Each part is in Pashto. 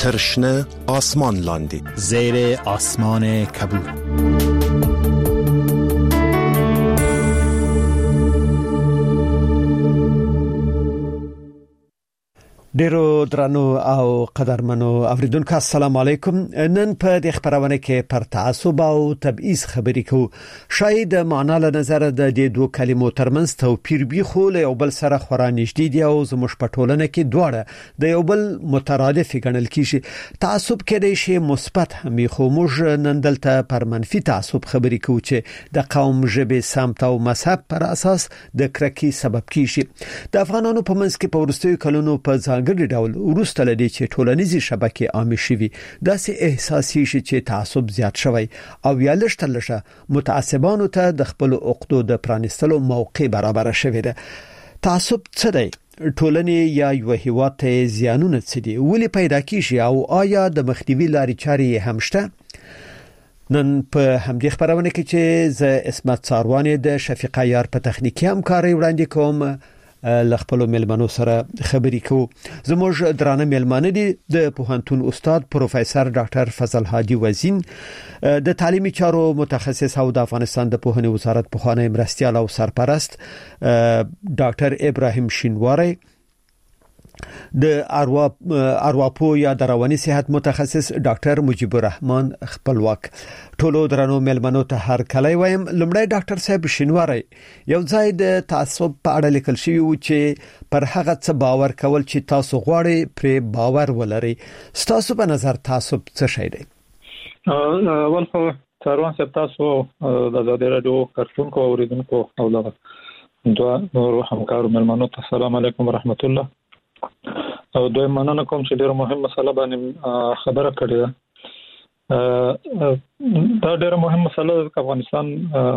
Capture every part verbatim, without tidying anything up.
ترشنه آسمان لاندی زیر آسمان کبود. ډیرو درنو او قدرمنو اوریدونکو السلام علیکم. نن په د خبرونه کې پر تعصب او تبعیض خبرې کوو. شاید معنا له نظر د دې دوه کلمو ترمنځ توپیر بي خو له یو بل سره خورا نږدې دي او زموږ په ټولنه کې دواړه د یو بل مترادف ګڼل کیږي. تعصب کې د شی مثبت هم خو موږ نن دلته پر منفي تعصب خبرې کوو چې د قوم ژبه سمت او مذهب پر اساس د کرکې سبب کیږي. د افغانانو په منځ کې په ورستیو کلونو په ګډ ډول ورسته لدی چې ټولنیزي شبکې عامه شوي داسې احساسي شي چې تعصب زیات شوی او یا لشتلشه متعصبانو ته د خپل عقدو د پرانستلو موقع برابر شوی ده. تعصب څه دی؟ ټولنې یا یو هیواد ته زیانونه څه دي؟ ولې پیدا کیږي او آیا د مخنیوي لارې چارې هم شته؟ نن په همدې خبرونه کې چې ز اسمت څاروانې د شفیقه یار په تخنیکی همکاري وړاندې کوم لخپلو ملمنو سره خبرې کوو. زموږ درانه ملمانه دي د پوهنتون استاد پروفیسور ډاکټر فضل هادي وزین، د تعلیمي چارو متخصص او د افغانستان د پوهنې وزارت پوهنې مرستيال او سرپرست ډاکټر ابراهیم شینواری، د اروا ارواپو یا د رواني صحت متخصص ډاکټر مجيب الرحمن خپلواک. ټولو درنو ملمنو ته هر کله وایم. لمړی ډاکټر صاحب شینواری، یو ځای د تعصب په اړه لیکل شوی و چې پر هغه څه باور کول چې تاسو غواړئ پر باور ولري. ستاسو په نظر تعصب څه شی دی؟ اول خو څاروان صاحب تاسو د آزادي رادیو کارکونکو او اوریدونکو او د دوه نورو همکارو ملمنو ته السلام علیکم ورحمت الله. او دوی مننه کوم چې ډیره مهمه مسله باندې خبره کړې ده. دا ډیره مهمه مسله ده چې افغانستان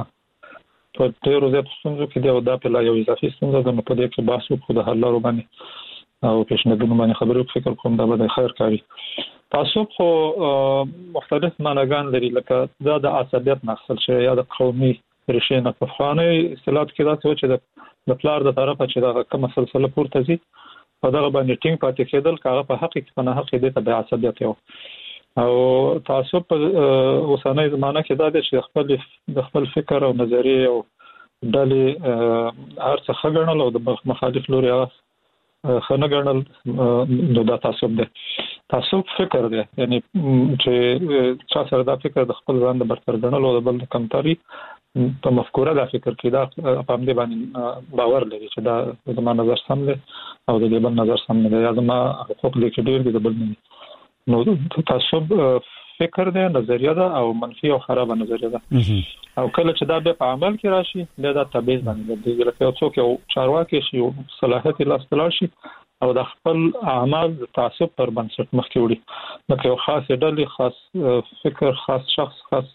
په ډیرو زیاتو ستونزو کې دی او دا په لا یو اضافي ستونزه ده. نو په دې کې بحث وکړو د حل لارو باندې او پیشنهادونو باندې خبرې وکړو. فکر کوم دا به خیر کوي. تعصب خو مختلف معناګان لري، لکه دا د عصبیت نقصل شي یا د قومي ریښې نه. په خواني اصطلاحات کې دا څه چې د پلار د طرفه چې دا کومه سلسله پورته ځي په دغه باندې ټینګ پاتې کېدل کاغه په حق کې په نه حق دې ته د عصبیت یو او تعصب په اوسنۍ زمانه کې دا چې خپل د خپل فکر او نظریه او ډلې هر څه خګړنل او د مخالف لوري خنه ګڼل نو دا تعصب دی. تعصب فکر دی، یعنی چې چا سره دا فکر د خپل ځان د برتر ګڼل او د بل کمتري په مفکوره دا فکر کې دا په دې باندې باور لري چې دا زما نظر سم دی او د بل نظر سم نه دی یا زما حقوق لیکل ډیر دي د بل نه. نو تعصب فکر دی، نظریه ده او منفي او خراب نظریه ده. او کله چې دا په عمل کې راشي دا د تبعیض باندې د لکه څوک یو چارواکي شي او صلاحیت لاستلار شي او د خپل اعمال تعصب پر بنسټ مخکې وړي، لکه یو خاص ډلې، خاص فکر، خاص شخص، خاص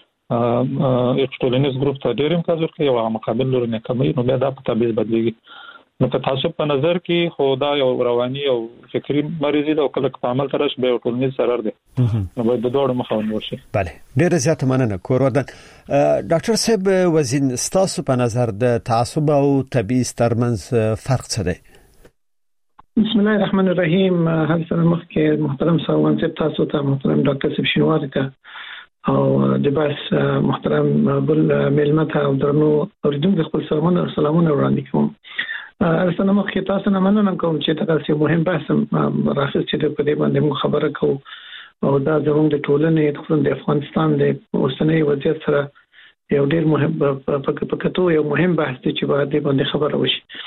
یو ټولنیز ګروپ ته ډیر امتیاز ورکوي او مقابل لوري نه کوي، نو بیا دا په تبعیض بدلیږي. نو که تعصب په نظر کې خو دا یو رواني او فکری مریضي ده او کله په عمل ترش به یو ټولنیز ضرر دی. نو باید د دوړو مخه ونیول شي. بله، ډیر زیات مننه کوردن. ډاکټر صاحب وزین، ستاسو په نظر د تعصب او تبعیض ترمنځ فرق څه دی؟ بسم الله الرحمن الرحیم. هر څه مخکې محترم ساوان صاحب تاسو ته، محترم ډاکټر صاحب شینواری ته او د بس محترم بل ملمت او درنو اوریدونکو خپل سلامونه سلامونه وړاندې کوم. ارسنه مخکې تاسو نه مننه کوم چې تاسو مهم بحث راخص چې په دې باندې موږ خبره کوو او دا زموږ د ټولنې د افغانستان د اوسنۍ وضعیت سره یو ډیر مهم په کتو یو مهم بحث دی چې باید باندې خبره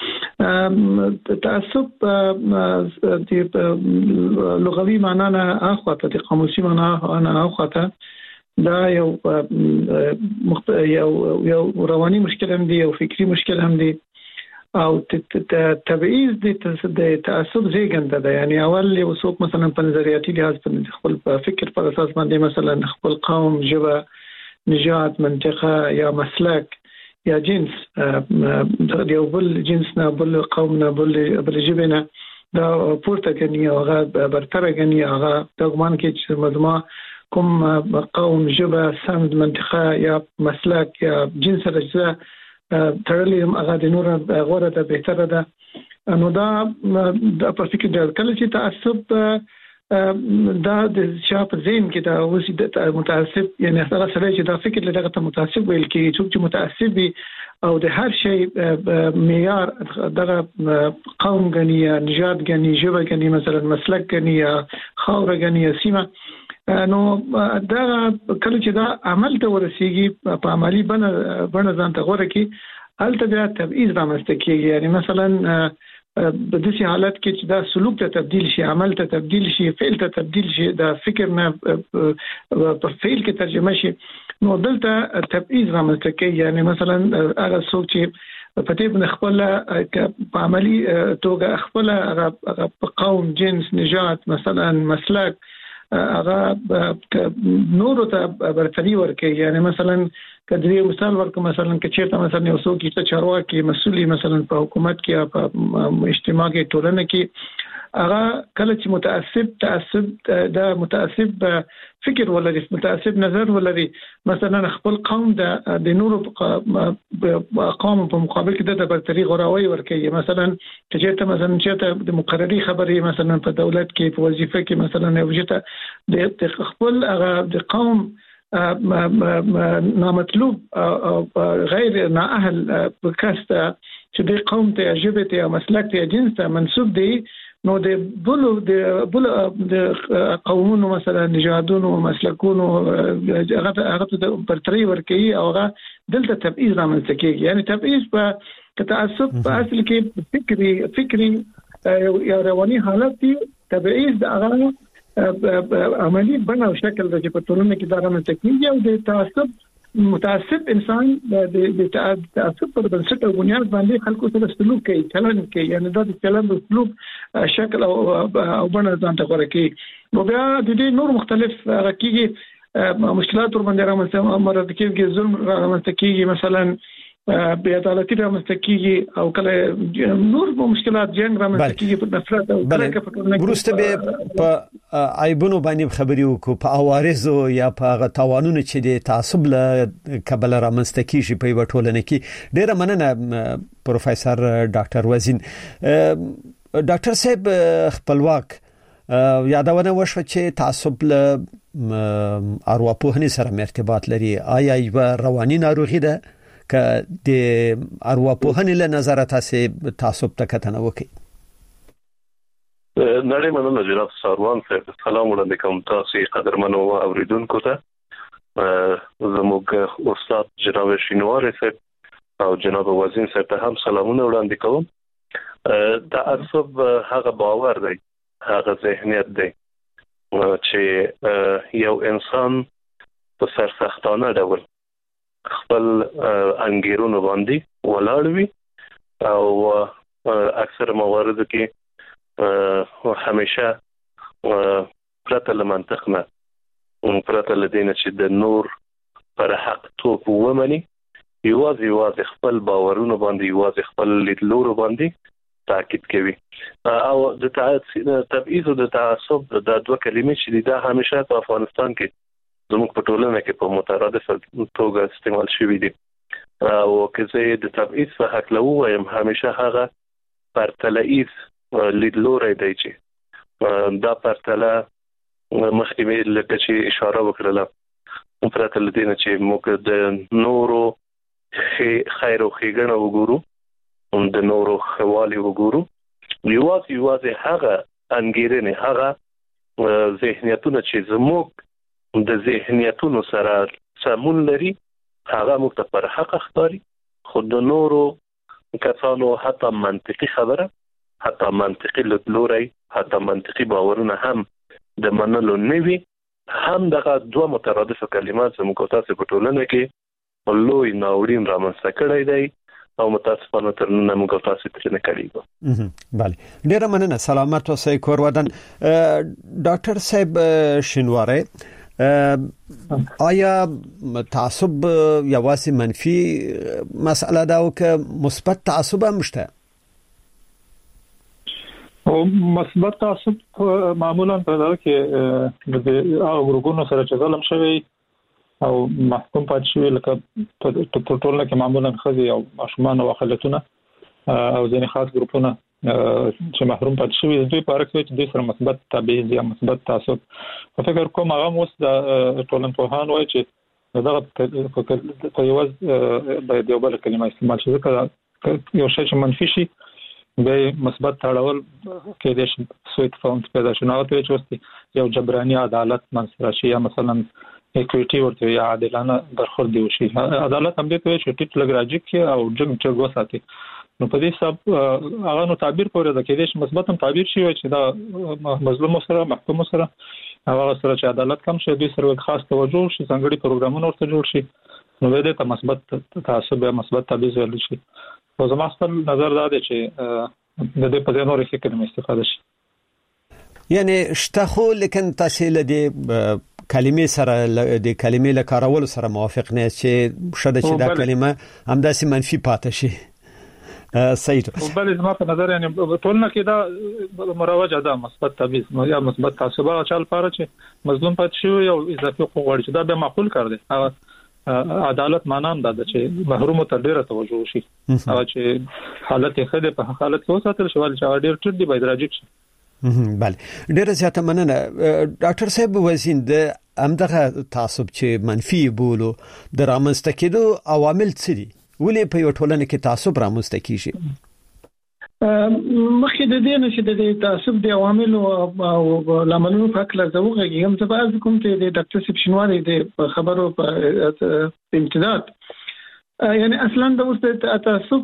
وشي. تعصب د لغوي معنا نه اخواته، د قاموسي معنا نه اخواته دا یو یو یو رواني مشکل هم دی او فکری مشکل هم دی او تبعیض د تعصب زیږنده ده. یعنی اول یو څوک مثلا په نظریاتي لحاظ په خپل فکر پر اساس باندې مثلا خپل قوم، ژبه، نژاد، منطقه یا مسلک یا جنس د یو بل جنس نه، بل قوم نه، بل بل ژبه نه دا پورته کوي او هغه برتر کوي. هغه دغمان کې چې مزما کوم قوم، ژبه، سمت، منطقه یا مسلک یا جنس راځي تړلې هغه د نور غوړه ته بهتره ده. نو دا د په فکر د کله چې تعصب دا د شاپ زین کې دا اوس د متعصب یعنی هغه سره چې دا فکر لږه ته متعصب ویل کې څوک چې متعصب او د هر شی معیار دغه قوم غني نژاد غني ژبه غني مثلا مسلک غني خاور غني سیمه نو دا کله چې دا عمل ته ورسیږي په عملی بنه بنه ځان ته غوړه کې هلته بیا تبعیض رامنځته کیږي یعنی مثلا په داسې حالت کې چې دا سلوک ته تبدیل شي عمل ته تبدیل شي فعل ته تبدیل شي دا فکر نه په فعل کې ترجمه شي نو دلته تبعیض رامنځته کوي یعنی مثلا هغه څوک چې په دې باندې خپل په عملی توګه خپل هغه قوم جنس نژاد مثلا مسلک هغه نور ته برتري ورکوي یعنی مثلا کدی مثال ورکوم مثلا کچېرته مثلا یو څوک چې چارواکي مسؤلي مثلا په حکومت کې یا په اجتماع کې ټولنه کې هغه کله چې متعصب تعصب دا متعصب فکر ولري متعصب نظر ولري مثلا خپل قوم د نور قوم په مقابل کې د برتري غوراوي ورکوي مثلا کچېرته مثلا چې د مقرري خبري مثلا په دولت کې په وظیفه کې مثلا یو ځته د خپل هغه د قوم نامطلوب او غیر نااهل بکاسته چې د قوم ته ژبه ته مسلک ته جنس ته منسوب دي نو د بلو د بلو د قومونو مثلا نژادونو مسلکونو هغه هغه د برتري ورکوي او هغه دلته تبعیض رامنځته کیږي یعنی تبعیض په تعصب په اصل کې فکری فکری یا رواني حالت دی تبعیض د هغه عملی بنا او شکل د چې په ټولنه کې دا رامنځته کیږي او د تعصب متعصب انسان د تعصب پر بنسټ او بنیاد باندې خلکو سره سلوک کوي چلند کوي یعنی دا د چلند او سلوک شکل او او بنا ځان ته غوړه کوي نو بیا د دې نور مختلف راکېږي مشکلات ور باندې رامنځته مراد کېږي ظلم رامنځته کېږي مثلا بیا عدالتي رامنځته کېږي او کله نور مشکلات جنگ رامنځته کېږي په نفرت او کله په ټولنه کې ورسته به په عیبونو باندې خبري وکړو په اوارزو یا په هغه توانونو چې د تعصب له کبل رامنځته کېږي په ټولنه کې ډیره مننه پروفیسور ډاکټر وزین ډاکټر صاحب خپلواک یادونه وشو چې تعصب له ارواپوهنې سره ارتباط لري آیا یو رواني ناروغي ده که د ارواپوهنې له نظر تاسو تعصب ته کتنه وکړي نړۍ مننه جناب ساروان صاحب سلام وړاندې کوم تاسو قدرمنو اوریدونکو ته زموږ استاد جناب شینواری صاحب او جناب وزین صاحب ته هم سلامونه وړاندې کوم تعصب هغه باور دی هغه ذهنیت دی چې یو انسان په سرسختانه ډول خپل انګیرونو باندې ولاړ وي او اکثر موارد کې همیشه پرته له منطق نه پرته له دې چې د نور پر حق توپ ومني یوازې یوازې خپل باورونو باندې یوازې خپل لیدلورو باندې تاکید کوي او د تبعیض او د تعصب د دوه کلمې چې دا همیشه په افغانستان کې زموږ په ټولنه کې په مترادف توګه استعمال شوی دي او کله د تبعیض په حق له وایم همیشه هغه پرتلایز لیدلوري دی چې دا پرتله مخکې مې لکه چې اشاره وکړه پرته له دې چې موږ د نورو خیر او ښېګڼه وګورو د نورو خوالي وګورو یوازې یوازې هغه انګیرنې هغه ذهنیتونه چې زموږ د ذهنیتونو سره سمون لري هغه موږ ته پر حق ښکاري خو د نورو کسانو حتی منطقي خبره حتی منطقي لیدلوری حتی منطقي باورونه هم د منلو نه وي هم دغه دوه مترادف کلمات زموږ تاسو په ټولنه کې لوی ناورین رامنځته کړی دی او متاسفانه تر نن موږ تاسو ته نه کړی بله ډیره مننه سلامت اوسئ کور ودان ډاکټر صاحب شینواری آیا تعصب یوازې منفي مسئله ده او که مثبت تعصب هم شته او مثبت تعصب معمولا په دغه کې د هغه ګروپونو سره چې ظلم شوی او محکوم پاتې شوی لکه په ټولنه کې معمولا خزي او ماشومان او خلکونه او ځینې خاص ګروپونه چې محروم پات شوی دوی په اړه چې د سره مثبت تبعیض یا مثبت تعصب په فکر کوم هغه موس د ټولنپوهان وایي چې دغه په یو د یو بل کلمه استعمال شي ځکه یو شی چې منفي شي به مثبت تړول کې د سوء تفاهم پیدا شي نو ته چې یو جبراني عدالت منځ راشي یا مثلا اکویټي ورته یا عادلانه برخورد دی شي عدالت هم دې ته چې ټیټ لګراجي کې او جنگ چغو ساتي نو په دې سب هغه نو تعبیر کولای د کې د مثبت تعبیر شي چې دا مظلوم سره محکوم سره هغه سره چې عدالت کم شي د سره خاص توجه شي څنګه پروګرامونه ورته جوړ شي نو دې ته مثبت تعصب یا مثبت تبعیض ویل شي او زما خپل نظر دا دی چې د دې په ځای نور فکر مې استفاده شي یعنی شتخو لیکن تاسو له دې کلمې سره د کلمې له کارولو سره موافق نه چې شته چې دا کلمه همداسې منفي پاتې شي صحیح او بل زما په نظر یعنی ټولنه کې دا مروجه ده مثبت تبعیض یا مثبت تعصب او چل پاره چې مظلوم پاتې شي او اضافي حقوق غواړي چې دا به معقول کار دی عدالت معنا هم دا چې محروم ته ډیره توجه شي او چې حالت یې خده په حالت کې وساتل شو چې ډیر ټیټ دی باید راځي شي بله ډیره زیاته مننه ډاکټر صاحب وزین د امدغه تعصب چې منفي بولو د رامنځته کېدو عوامل څه دي ولې په یو ټولنه کې تعصب رامنځته کیږي مخکې د دې نشي د تعصب د عوامل او لاملونو په اړه زوغه هم څه بعض کوم ته د ډاکټر سپ شنواري د خبرو په امتداد یعنی اصلا د اوس د تعصب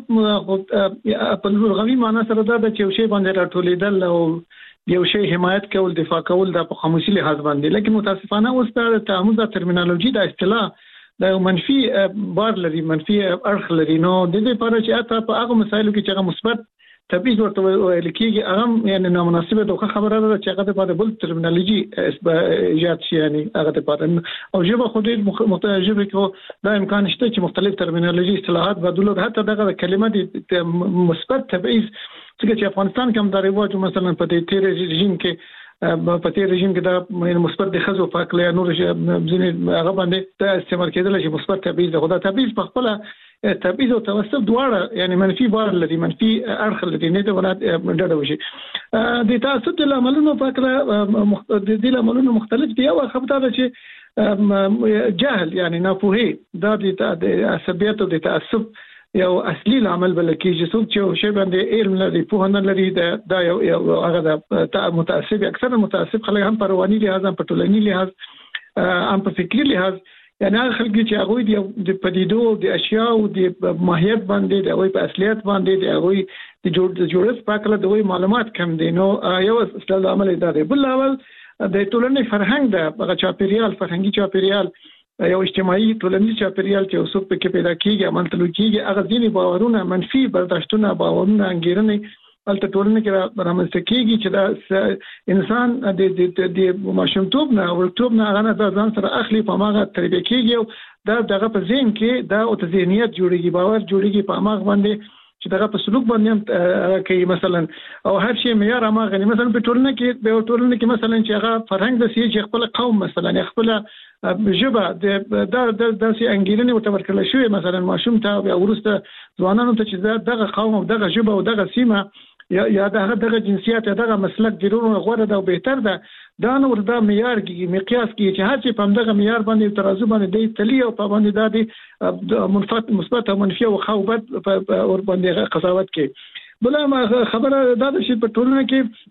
په لغوي معنی سره دا چې یو شی باندې راټولیدل او یو شی حمایت کول دفاع کول د په خاموشي لحاظ باندې لیکن متاسفانه اوس د تعامل د ترمینالوژي د اصطلاح د منفي بار لري منفي اړخ لري نو د دې لپاره چې اته په هغه مسایلو کې چې مثبت تبعیض ورته ویل کېږي هغه یعنی نامناسبه دوه خبره ده چې هغه په بل ترمینالوژي ایجاد شي یعنی هغه په او ژبه خو دې متجربه کې دا امکان شته چې مختلف ترمینالوژي اصطلاحات بدلول حتی دغه کلمه د مثبت تبعیض چې افغانستان کې هم دا رواج مثلا په دې تیر رژیم کې په تیر رژیم کې دا مثبت د خزو په کله نور ځینې هغه باندې د استعمال کېدل چې مثبت تبعیض ده خدای تبعیض په خپل تبعیض او توسط دواړه یعنی منفي بار لري منفي اړخ لري نه د ولادت ډډه وشي د تعصب د عملونو په کله د دې عملونو مختلف دي او خبره ده چې جهل یعنی ناپوهي دا د عصبیت او د تعصب یو اصلي عمل بل کېږي چې شی باندې علم لري په نه لري دا یو هغه د متعصب اکثر متعصب خلک هم پرواني لحاظ هم په ټولني لحاظ هم په فکری لحاظ یعنی هغه خلک چې هغه د پدیدو د اشیاء او د ماهیت باندې د هغه په اصليت باندې د هغه د جوړ جوړښت په اړه د هغه معلومات کم دي نو یو اصل عمل دی بل اول د ټولنې فرهنګ د هغه چاپیریال فرهنګي چاپیریال یو اجتماعي ټولنیز چاپیریال چې اوسو په کې پیدا کیږي عمل تلو کیږي هغه ځینې باورونه منفي برداشتونه باورونه انګیرنې البته ټولنه کې رامنځته کیږي چې دا انسان د د ماشومتوب نه او ټوب نه هغه د ځان سره اخلي په ماغه تربیه کیږي دا دغه په ذهن کې دا او ذهنیت جوړیږي باور جوړیږي په ماغه باندې چې دغه په سلوک باندې کوي مثلا او هر شی معیار ما غني مثلا په ټولنه کې په ټولنه کې مثلا چې هغه فرهنګ د سي خپل قوم مثلا خپل جبه د د د داسې انګیرنې او تورکل شوی مثلا ماشوم ته او ورسته ځوانانو ته چې دغه قوم او دغه جبه او دغه سیمه یا یا دغه دغه جنسیت دغه مسلک ډیرونه غوړه ده او بهتر ده دا نو ورته معیار کې مقیاس کې چې هر چې په دغه معیار باندې ترازو باندې دی تلی او په باندې د منفعت مثبت او منفي او خوبت اور باندې قضاوت کې بل خبره دا چې په ټولنه کې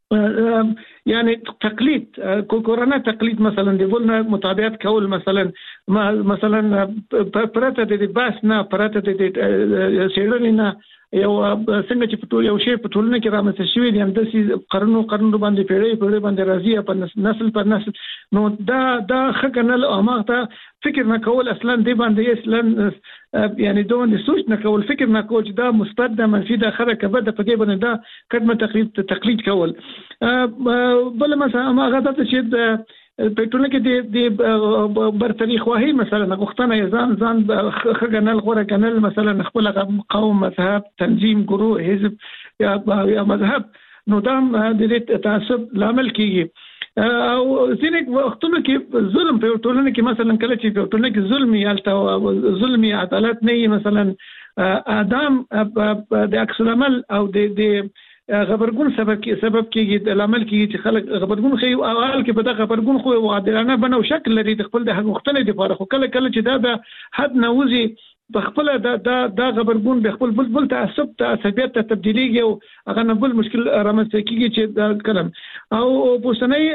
یعنی تقلید کورونه تقلید مثلا د ولنه مطابقت کول مثلا مثلا پرته د بحث نه پرته د سیړنې نه یو څنګه چې په ټول یو شی په ټولنه کې رامنځته شوی دی هم د قرنو قرنو باندې پیړې پیړې باندې راځي په نسل پر نسل نو دا دا خکنل او ماغه فکر نه کول اصلا دی باندې اصلا یعنی دوه نه سوچ نه کول فکر نه کول چې دا مثبت ده منفي ده خره کبه ده په کې باندې دا کډمه تقلید تقلید کول بل مثلا هغه د چې په ټولنه کې د برتري خواهی مثلا غوښتنه ځان ځان خګنل غوړه کنل مثلا خپل قوم مذهب تنظیم ګروه حزب یا یا مذهب نو دا د تعصب لامل کیږي او ځینې وختونو کې ظلم په ټولنه کې مثلا کله چې په ټولنه کې ظلم یالته ظلم عدالت نه مثلا ادم د عکس العمل او د غبرګون سبب کې سبب کېږي د عمل کې چې خلک غبرګون خو اول کې په دغه غبرګون خو عادلانه بنو شکل لري د خپل د حق غوښتنې لپاره، خو کله کله چې دا د حد نوزي په خپل د د د غبرګون د خپل بل بل تعصب ته عصبیت ته تبدیلیږي او هغه نه بل مشکل رامنځته کیږي چې دا کلم او په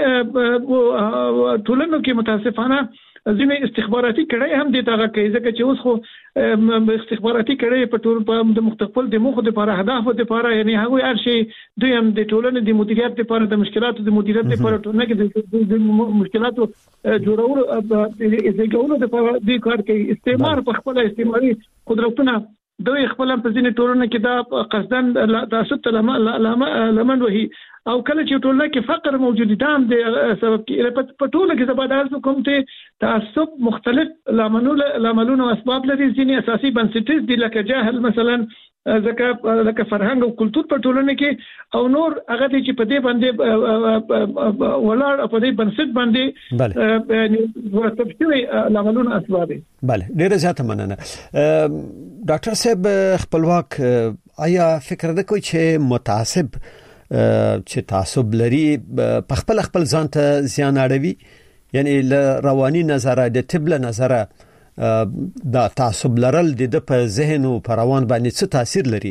سنۍ ټولنو کې متاسفانه ځینې استخباراتي کړي هم د تاغه کوي ځکه چې اوس خو استخباراتي کړي په ټول په د مختلفو د مخ لپاره اهداف لپاره یعنی هغه هر شي دوی هم د ټولنې د مدیریت لپاره د مشکلاتو د مدیریت لپاره ټولنه کې د مشکلاتو جوړولو د زیږولو لپاره د کار کوي. استعمار په خپل استعماري قدرتونه دوی خپل په ځینې ټولنه کې دا قصدن تعصب لمن وهي او کله چې ټولنه کې فقر موجود دي هم د سبب کې په ټولنه کې زبردست کوم ته تعصب مختلف لاملونه او اسباب لري. ځینې اساسي بنسټیز دي لکه جهل مثلا ځکه لکه فرهنګ او کلچر په ټولنه کې او نور هغه چې په دې باندې ولاړ په دې بنسټ باندې یعنی ورتبشوي لاملونه اسباب دي. بله ډیره زیاته مننه. ډاکټر صاحب خپلواک آیا فکر نه کوي چې متعصب چې تعصب لري په خپل خپل ځان ته زیان اړوي یعنی له رواني نظره د طب له نظره دا تعصب لرل د په ذهن او په روان باندې څه تاثیر لري؟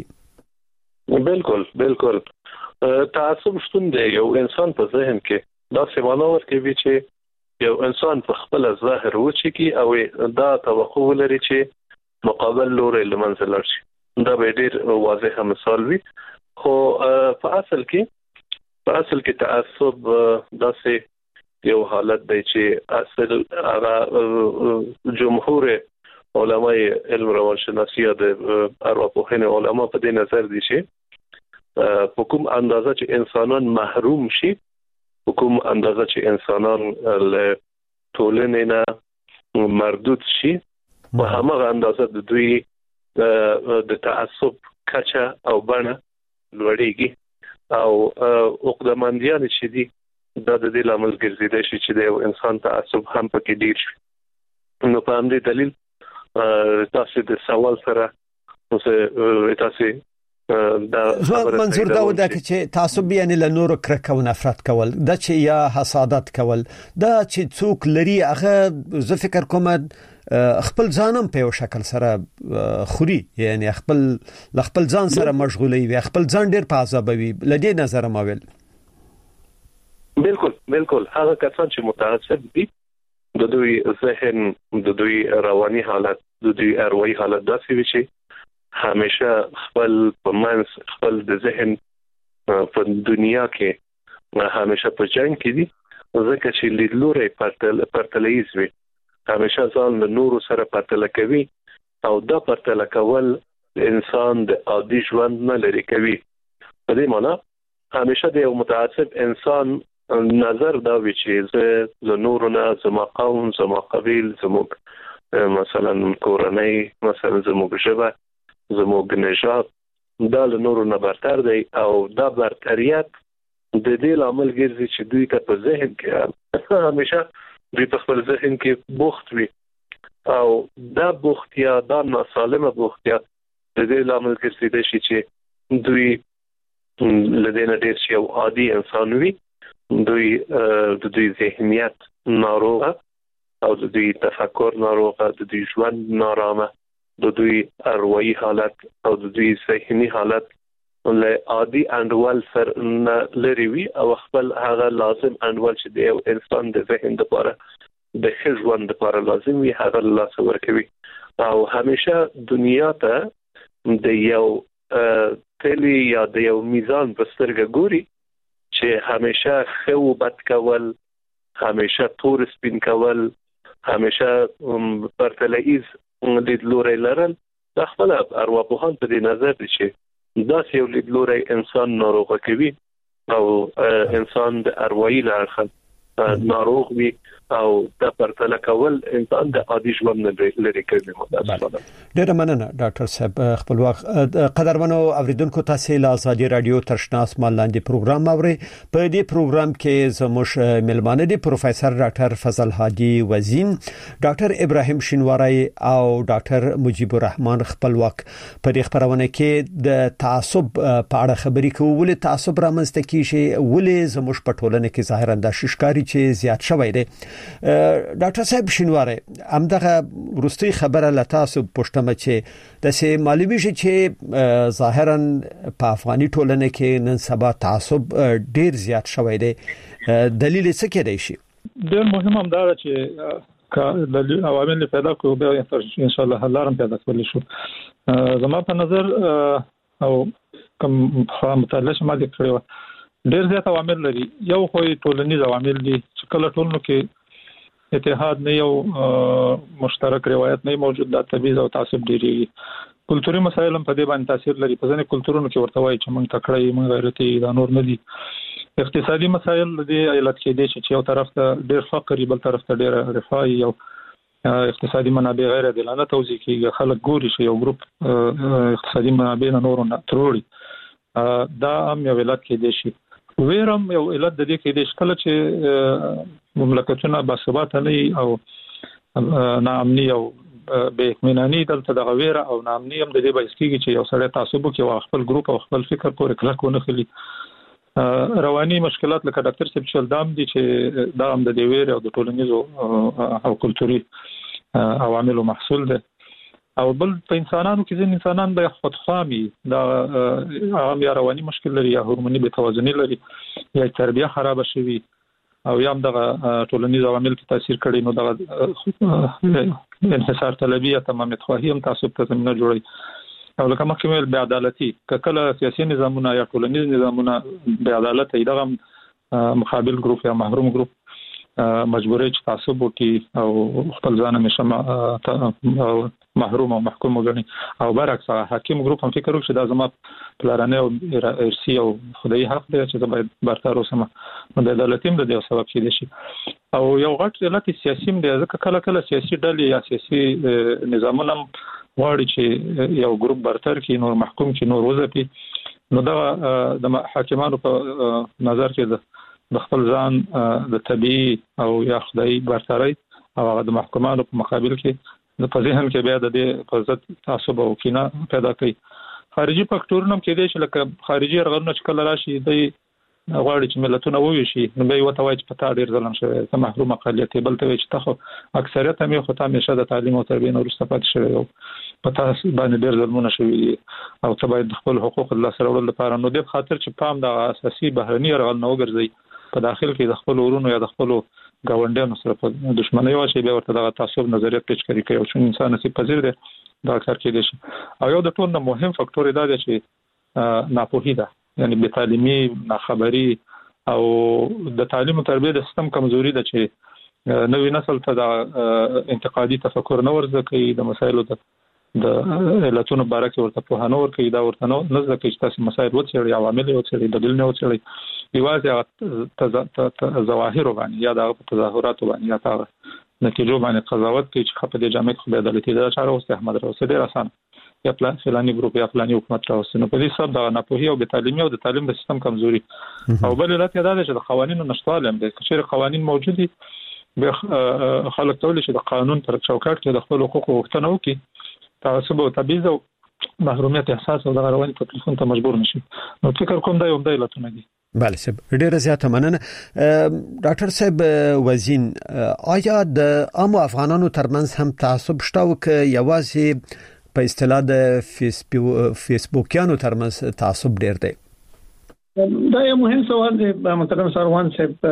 بالکل بالکل تعصب شتون دی یو انسان په ذهن کې دا سیمانه ورکوي چې یو انسان په خپل ظاهر وچی کی او دا توقع لري چې مقابل لوري لمنځل شي. دا به ډیر واضح مثال وي خو په اصل کې په اصل کې تعصب داسې یو حالت دی چې اصل هغه جمهور علماء علم روانشناسی د ارواپوهنې علما په دې نظر دي چې په کوم اندازه چې انسانان محروم شي په کوم اندازه چې انسانان له ټولنې نه مردود شي په هماغه اندازه د دوی د تعصب کچه او بڼه لوړیږي او عقدمندیان چې دي دا د دې لامل ګرځیدای شي چې د یو انسان تعصب هم پکې ډیر شي. نو په همدې دلیل تاسو د سوال سره اوس تاسو دا منظور دا ودا چې تعصب یعنی له نورو کرکه او نفرت کول دا چې یا حسادت کول دا چې څوک لري هغه زه فکر کوم خپل ځانم په یو شکل سره خوري یعنی خپل خپل ځان سره مشغولي وي خپل ځان ډیر په عذابوي لدې نظر ما ویل. بالکل بالکل هغه کسان چې متعصب دي د دوی ذهن د دوی رواني حالت د دوی اروايي حالت داسې وي چې همیشه خپل پمنس خپل د ذهن په دنیا کې همیشه په جنگ کې دي ځکه چې لیدلوري پرتل پرتلایز وي همیشه ځان له نورو سره پرتله کوي او دا پرتله کول انسان د عادي ژوند نه لري کوي. په دې معنی همیشه د یو متعصب انسان نظر دا وی چې زه له نورو نه زما قوم زما قبیل زموږ مثلا کورنۍ مثلا زموږ ژبه زموږ نژاد دا له نورو نه برتر دی او دا برتریت د دې لامل ګرځي چې دوی ته په ذهن کې همیشه دوی په خپل ذهن کې بوخت وي او دا بوختیا دا ناسالمه بوختیا د دې لامل ګرځي شي چې دوی لدينا ډېر شي او عادي انسان وي دوی د دوی ذهنیت ناروغه او د دوی تفکر ناروغه د دوی ژوند نارامه د دوی اروايي حالت او د دوی ذهني حالت له عادي انډول سره نه لري وي او خپل هغه لازم انډول چې د یو انسان د ذهن لپاره د ژوند لپاره لازم وي هغه لاسه ورکوي او همیشه دنیا ته د یو تلی یا د یو میزان په سترګه ګوري چې همیشه خو بد کول همیشه تور سپین کول همیشه پرتلایز لیدلوري لرل دا خپل ارواپوهان په دې نظر دي چې دا یو لیدلوري انسان ناروغه کوي او انسان د اروايي لارښود ناروغ وي او د پرتل کول انسان د عادي ژوند لري کوي. متاسفانه ډیره مننه ډاکټر صاحب خپلواک قدرمنو اوریدونکو تاسو له ازادي رادیو ترشنا اسمان لاندې پروګرام اوري. په دې پروګرام کې زموږ ملمانه دي پروفیسور ډاکټر فضل هادي وزین، ډاکټر ابراهیم شینواری او ډاکټر مجيب الرحمن خپلواک. په دې خبرونه کې د تعصب په اړه خبرې کوو، ولې تعصب رامنځته کیږي، ولې زموږ په ټولنه کې ظاهرا د ششکاری چې زیات شوی دی. ډاکټر صاحب شینواری، همدغه ورستي خبره لتاسو پښتمه چې د سه معلومي چې ظاهرا په افغاني ټولنه کې نن سبا تعصب ډیر زیات شوی دی، دلیل څه کېدای شي؟ ډیر مهم هم دا چې ک د عوامل پیدا کوو به ان شاء الله حلارم پیدا کول شو. زما په نظر او کوم مطالعه شمه د کړو ډیر زیات عوامل لري. یو خو ټولنیز عوامل دي چې کله ټولنو کې اتحاد نه یو مشترک روایت نه موجود، د تبعیض او تعصب ډیری. کلتوري مسایل هم په دې باندې تاثیر لري. په ځینې کلتورونو کې ورته وایي چې موږ تکړه موږ غیرتي دا نور نه دي. اقتصادي مسایل د دې علت کې دي چې یو طرف ته ډیر فقر بل طرف ته ډیر رفاهي او اقتصادي منابع غیر عادلانه توزیع کیږي. خلک ګوري چې یو ګروپ اقتصادي منابع نور نه تروړي. دا هم یو علت کې دي شي. ویرم یو علت د دې کې د شکل چې مملکتونه باثبات نه او ناامني او به اطمیناني دلته د غویره او ناامني هم د دې باعث کیږي چې یو سړی تعصب کوي او خپل ګروپ او خپل فکر پورې کلک ونه خلي. رواني مشکلات لکه ډاکټر صاحب شل دام دي چې دا هم د دې ویره او د ټولنیزو او کلتوري عواملو محصول ده. او بل په انسانانو کې ځین انسانان به خودخوامي دا هغه یا رواني مشکل لري یا هورموني بې توازني لري یا تربیه خراب شوي او یا هم دغه ټولنیز عوامل ته تاثیر کړي، نو دغه انحصار طلبي یا تمامیت خواهی هم تعصب ته زمینه جوړي. او لکه مخکې ویل بې عدالتي، کله سیاسي نظامونه یا ټولنیز نظامونه بې عدالت دغه مقابل ګروپ یا محروم ګروپ مجبورې چې تعصب وکړي او خپل ځان همیشه محروم او محکوم وګڼي. او برعکس حاکم ګروپ هم فکر وکړي چې دا زما پلانه او ارثي او خدای حق دی چې باید برتر اوسم. نو د عدالت هم د دې سبب کېدای شي. او یو غټ علت سیاسي هم دی، ځکه کله کله سیاسي ډلې یا سیاسي نظامونه غواړي چې یو ګروپ برتر کړي، نور محکوم کړي، نور وځپي. نو دا د حاکمانو په نظر کې د د خپل ځان د طبيعي او یا خدای برتري او هغه د محکومانو په مقابل کې د په ذهن کې بیا د دې په ضد تعصب او کینه پیدا کوي. خارجي فاکټورونه هم کېدای شي، لکه خارجي ارغنونه چې کله راشي د غواړي چې ملتونه وویشي، نو به وته وایي چې پتا ډیر ظلم شوی، ته محروم اقلیت بل ته وایي چې ته اکثریت هم خو ته همیشه د تعلیم او تربیه نور استفاده شوی او پتا باندې ډیر ظلمونه شوی او ته باید خپل حقوق الله سره ورول لپاره. نو د خاطر چې پام د اساسي بهرني ارغن نه وګرځي، په داخل کې د خپل ورونو یا د خپل گاونډیانو سره په دښمنۍ واچي، به ورته د تعصب نظریه پیش کړي کوي او چې انسان نصیب پذیر دی دا کار کېدای شي. او یو د ټول نه مهم فاکتور دا دی چې ناپوهي ده، یعنی بې تعلیمي، ناخبري او د تعلیم او تربیه د سیستم کمزوري ده چې نوې نسل ته د انتقادي تفکر نه ورزده کوي، د مسایلو ته د علتونو باره کې ورته پوهانه ورکوي، دا ورته نه زده کوي چې تاسو مسایل وڅېړئ، عوامل وڅېړئ، دلیل نه وڅېړئ. یوازې ظواهر باندې یا د تظاهرات باندې یا د نتیجو باندې قضاوت کوي چې خپل د جامع خو به عدالتي دا چاره اوس احمد راوسی ډیر اسانه یا پلان فلاني ګروپ یا فلاني حکومت راوسی. نو په دې سبب د ناپوهي او د تعلیمي او د تعلیم د سیستم کمزوري او بل علت دا دی چې د قوانینو نشټوالی هم دی. که چیرې قوانین موجود دي، به خلک کولی شي د قانون تر چوکاټ کې د خپل حقوقو غوښتنه وکړي، تعصب او تبعیض او محرومیت احساس او د رواني تکلیفونو ته مجبور نشي. نو فکر کوم دا یو د علتونه دي. بله صاحب، ډیره زیاته مننه. ډاکټر صاحب وزین، آیا د عام افغانانو ترمنځ هم تعصب شته او که یوازې په اصطلاح د فیسبوکیانو ترمنځ تعصب ډیر دی؟ دا یو مهم سوال دی محترم سروان صاحب.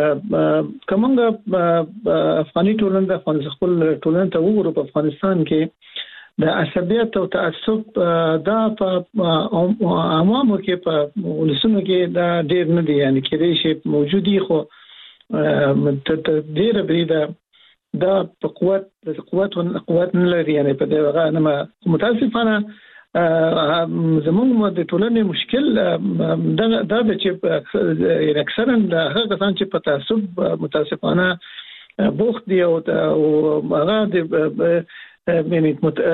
کومه افغاني ټولنه د افغانستان خپل ټولنه ته وګورو په افغانستان کې د عصبیت او تعصب دا په عوامو کې په ولسونو کې دا ډیر نه دي، یعنی کېدای شي موجودي خو ته ډیر بریده دا په قوت د قوت او قوت نه لري. یعنی په دغه نه متاسفانه زموږ د ټولنې مشکل دا دا چې اکثرا هغه کسان چې په تعصب متاسفانه بوخت دي او هغه د یعنی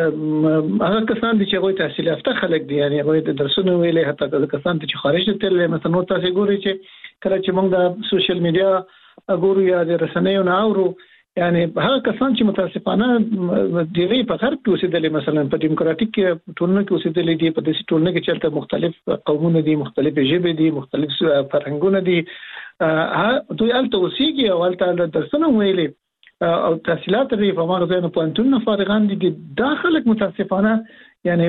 هغه کسان چې هغه تحصیل یافته خلک دي یعنی هغه د درسونو ویلې حتی د کسان چې خارج ته تللی مثلا نو تاسو ګورئ چې کله چې موږ د سوشل میډیا ګورو یا د رسنیو نه اورو یعنی هغه کسان چې متاسفانه د دې په غرب کې اوسېدل مثلا په دیموکراتیک ټولنه کې اوسېدل دي په دې ټولنه کې چې مختلف قومونه دي مختلف ژبې دي مختلف فرهنګونه دي ها دوی الته اوسېږي او الته درسونه ویلې او تحصیلات لري په مارو ځای نه پوهنتون فارغان دي داخلك متاسفانه یعنی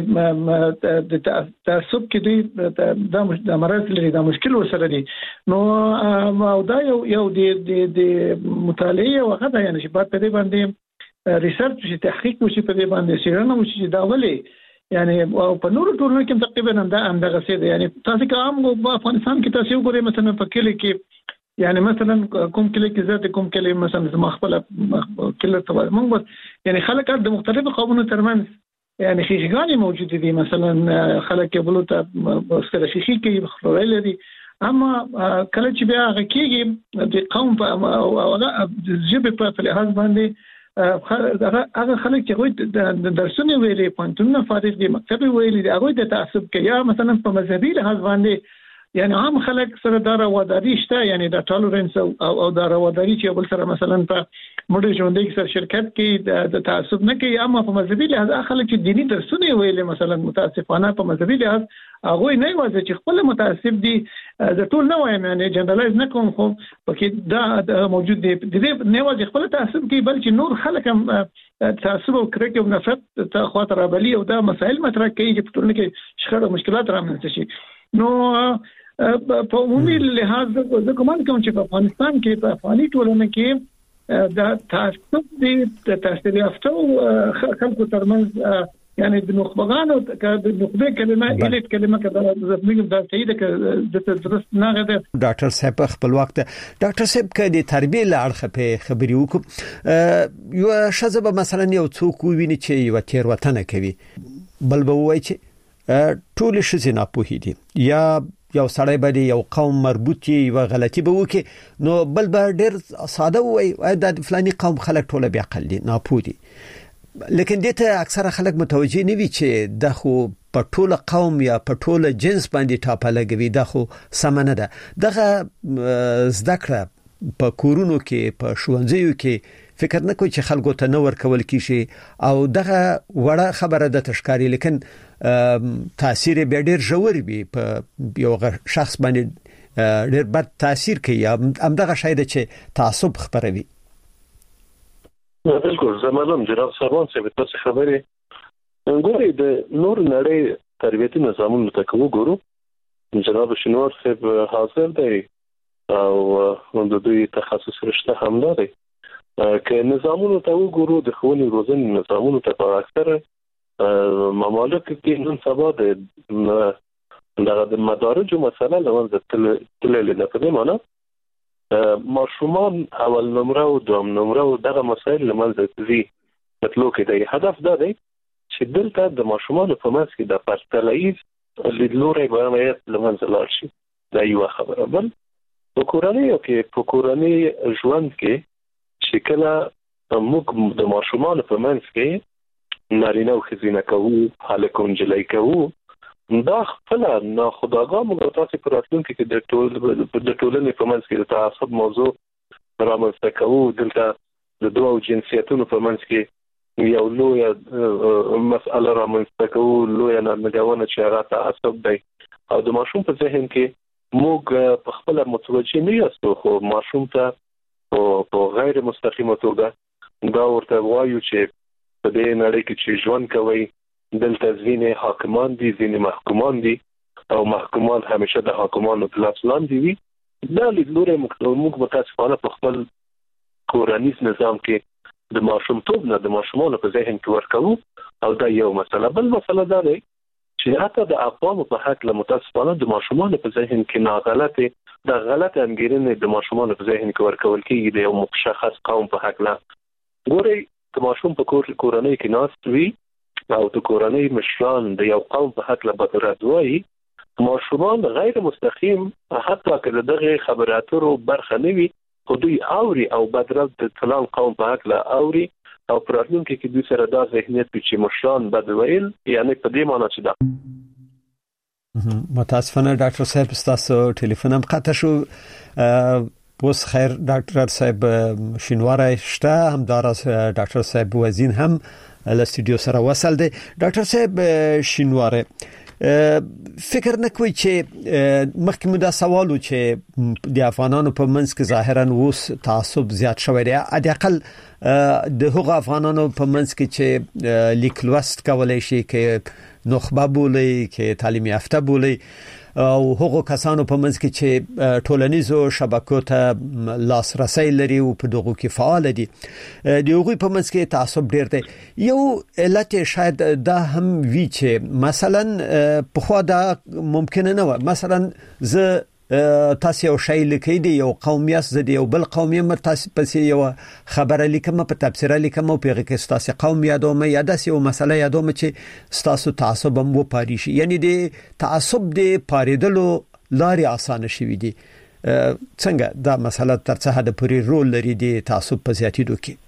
د تعصب کې دوی د مرض لري د مشکل وسره دي نو او دا یو یو د د مطالعه او غدا یعنی چې په دې باندې ریسرچ چې تحقیق وشي په دې باندې سیرانه وشي دا ولې یعنی په نورو ټولنو کې تقریبا هم دا هم دغه څه دي یعنی تاسو کوم په افغانستان کې تاسو وګورئ مثلا په کلی کې یعنی مثلا کوم کلی کې ذات کوم کلی مثلا زما خپل کلی ته موږ بس یعنی خلک د مختلفو قومونو ترمنځ یعنی خیشګانی موجود دي مثلا خلک یې بلو ته سره شیخي کې خپل لري اما کله چې بیا هغه کېږي د قوم په او هغه ژبه په لحاظ باندې هغه خلک چې د درسونه ویلي پوهنتون فارغ دي مکتب ویلي هغه د تعصب کې یا مثلا په مذهبي لحاظ باندې یعنی عام خلک سره دا رواداري شته یعنی دا ټالرنس او او دا رواداري چې بل سره مثلا په موږ ژوندۍ کې سره شرکت کې د تعصب نه کوي اما په مذهبي لحاظ خلک چې دینی درسونه ویلي مثلا متاسفانه په مذهبي لحاظ هغه نه وایي چې خپل متعصب دي د ټول نه وایم یعنی جنرالایز نه کوم خو پکې دا موجود دي د دې نه وایي خپل تعصب کې بلکې نور خلک هم تعصب او کرکه او نفرت ته خاطر ابلی او دا مسائل مطرح کوي چې په ټولنه کې شخړه مشکلات رامنځته شي نو په عمومي لحاظ زه کوم کوم چې په افغانستان کې په افغاني ټولنه کې د تعصب د تحصیل یافته خلکو ترمنځ یعنی د نخبگانو د نخبه کلمه الیت کلمه کده زموږ د تایید د درست نه غده ډاکټر صاحب خپل وخت ډاکټر صاحب کې د تربیه لارخه په خبري وکم یو شذب مثلا یو څوک ویني چې یو تیر وطن کوي بل به وای چې ټول شي نه پوهې دي یا یو سړی باندې یو قوم مربوط یو غلطي به وکي نو بل به ډیر ساده وای د فلاني قوم خلک ټول بیا قلدي نه پودي لیکن دته اکثره خلک متوجي نه وي چې د خو په ټول قوم یا په ټول جنس باندې ټاپه لګوي د خو سمنه ده دغه زدکړه په کورونو کې په شوونځیو کې فکر نه کوي چې خلکو ته نور کول کیږي او دغه وړه خبره د تشکاری لیکن تاثیر به ډیر ژور وي په یو شخص باندې ډیر بد تاثیر کوي هم دغه شاید چې تعصب خبروي بالکل زمونږ جناب سروان څه به تاسو خبرې ګورئ د نور نړۍ تربیتي نظامونو ته کوو ګورو جناب شنوار صاحب حاضر دی او د دوی تخصص رشته هم لري که نظامونو ته وګورو د ښوونې روزنې نظامونو ته په اکثره ممالک کې نن سبا د د مدارجو مسله لوند تلل نه په معنا ماشومان اول نمره او دوم نمره او دغه مسایل لمنځه ځي مطلب کې دی هدف دا دی چې دلته د ماشومان په منځ کې د پرتلایز لیدلوري باندې لمنځه لاړ شي دا یو خبره بل په کورنۍ کې په کورنۍ ژوند کې چې کله موږ د ماشومان په منځ کې نارینه او ښځینه کوو هلک او نجلۍ کوو دا خپل نه خداګاه موږ تاسو پر راتلونکي کې د ټول د ټولنې په منځ کې د تعصب موضوع رامنځته کوو دلته د دوه جنسیتونو په منځ کې یو لوی مسأله رامنځته کوو لوی نارمګاونه چې هغه تعصب دی او د ماشوم په ذهن کې موږ په خپل متوجه نه یاستو خو ماشوم ته په غیر مستقیمه توګه دا ورته وایو چې په دې نړۍ کې چې ژوند کوي دلته ځینې حاکمان دي ځینې محکومان دي او محکومان همیشه د حاکمانو په لاس لاندې وي دا لیدلوری موږ متاسفانه په خپل کورنیز نظام کې د ماشومتوب نه د ماشومانو په ذهن کې ورکوو او دا یو مسله بل مسله دا دی چې حتی د اقوامو په حق له متاسفانه د ماشومانو په ذهن کې ناغلطه د غلط انګیرنې د ماشومانو په ذهن کې ورکول کېږي د یو مشخص قوم په حق لا ګورئ که ماشوم په کور کورنۍ کې ناست وي او د کورنۍ مشران د یو قوم په حق له بدرد وایي ماشومان غیر مستقیم حتی که دغه خبراتو برخه نه وي خو دوی اوري او بدرد د فلان قوم په حق له اوري او پراتلونکي کې دوی سره دا ذهنیت چې مشران بد ویل یعنی په دې معنی چې دا متاسفانه ډاکټر صاحب تاسو ټلیفون هم قطع شو. اوس خیر ډاکټر صاحب شینواری شته هم داراز ډاکټر صاحب وزین هم له استودیو سره وصل دي. ډاکټر صاحب شینواری فکر نکوي چې مخکې مو دا سوالو چې د افغانانو په منځ کې ظاهرا اوس تعصب زیات شوی دی ادي اقل د هغو افغانانو په منځ کې چې لیک لوست کولای شي کې نخبه بولی کې تعلیم یافته بولی او هغو کسانو په منځ کې چې ټولنیزو شبکو ته لاسرسي لري او په دغه کې فعال دي د هغوی په منځ کې تعصب ډیر دی. یو علت شاید دا هم وی چې مثلا په خو دا ممکن نه و مثلا ز تاسو یو شی لیکي دی یو قومیت زدي یو بل قومیت تاسو پسې یو خبره لیکم په تفسیر لیکم او پیغه کې تاسو قوم یادوم یا داسې یو مسله یادوم چې تاسو تعصب مو پاري شي یعنی دی تعصب دی پاریدلو لاري اسانه شي دي څنګه دا مسله تر څه حد پورې رول لري دی تعصب په زیاتېدو کې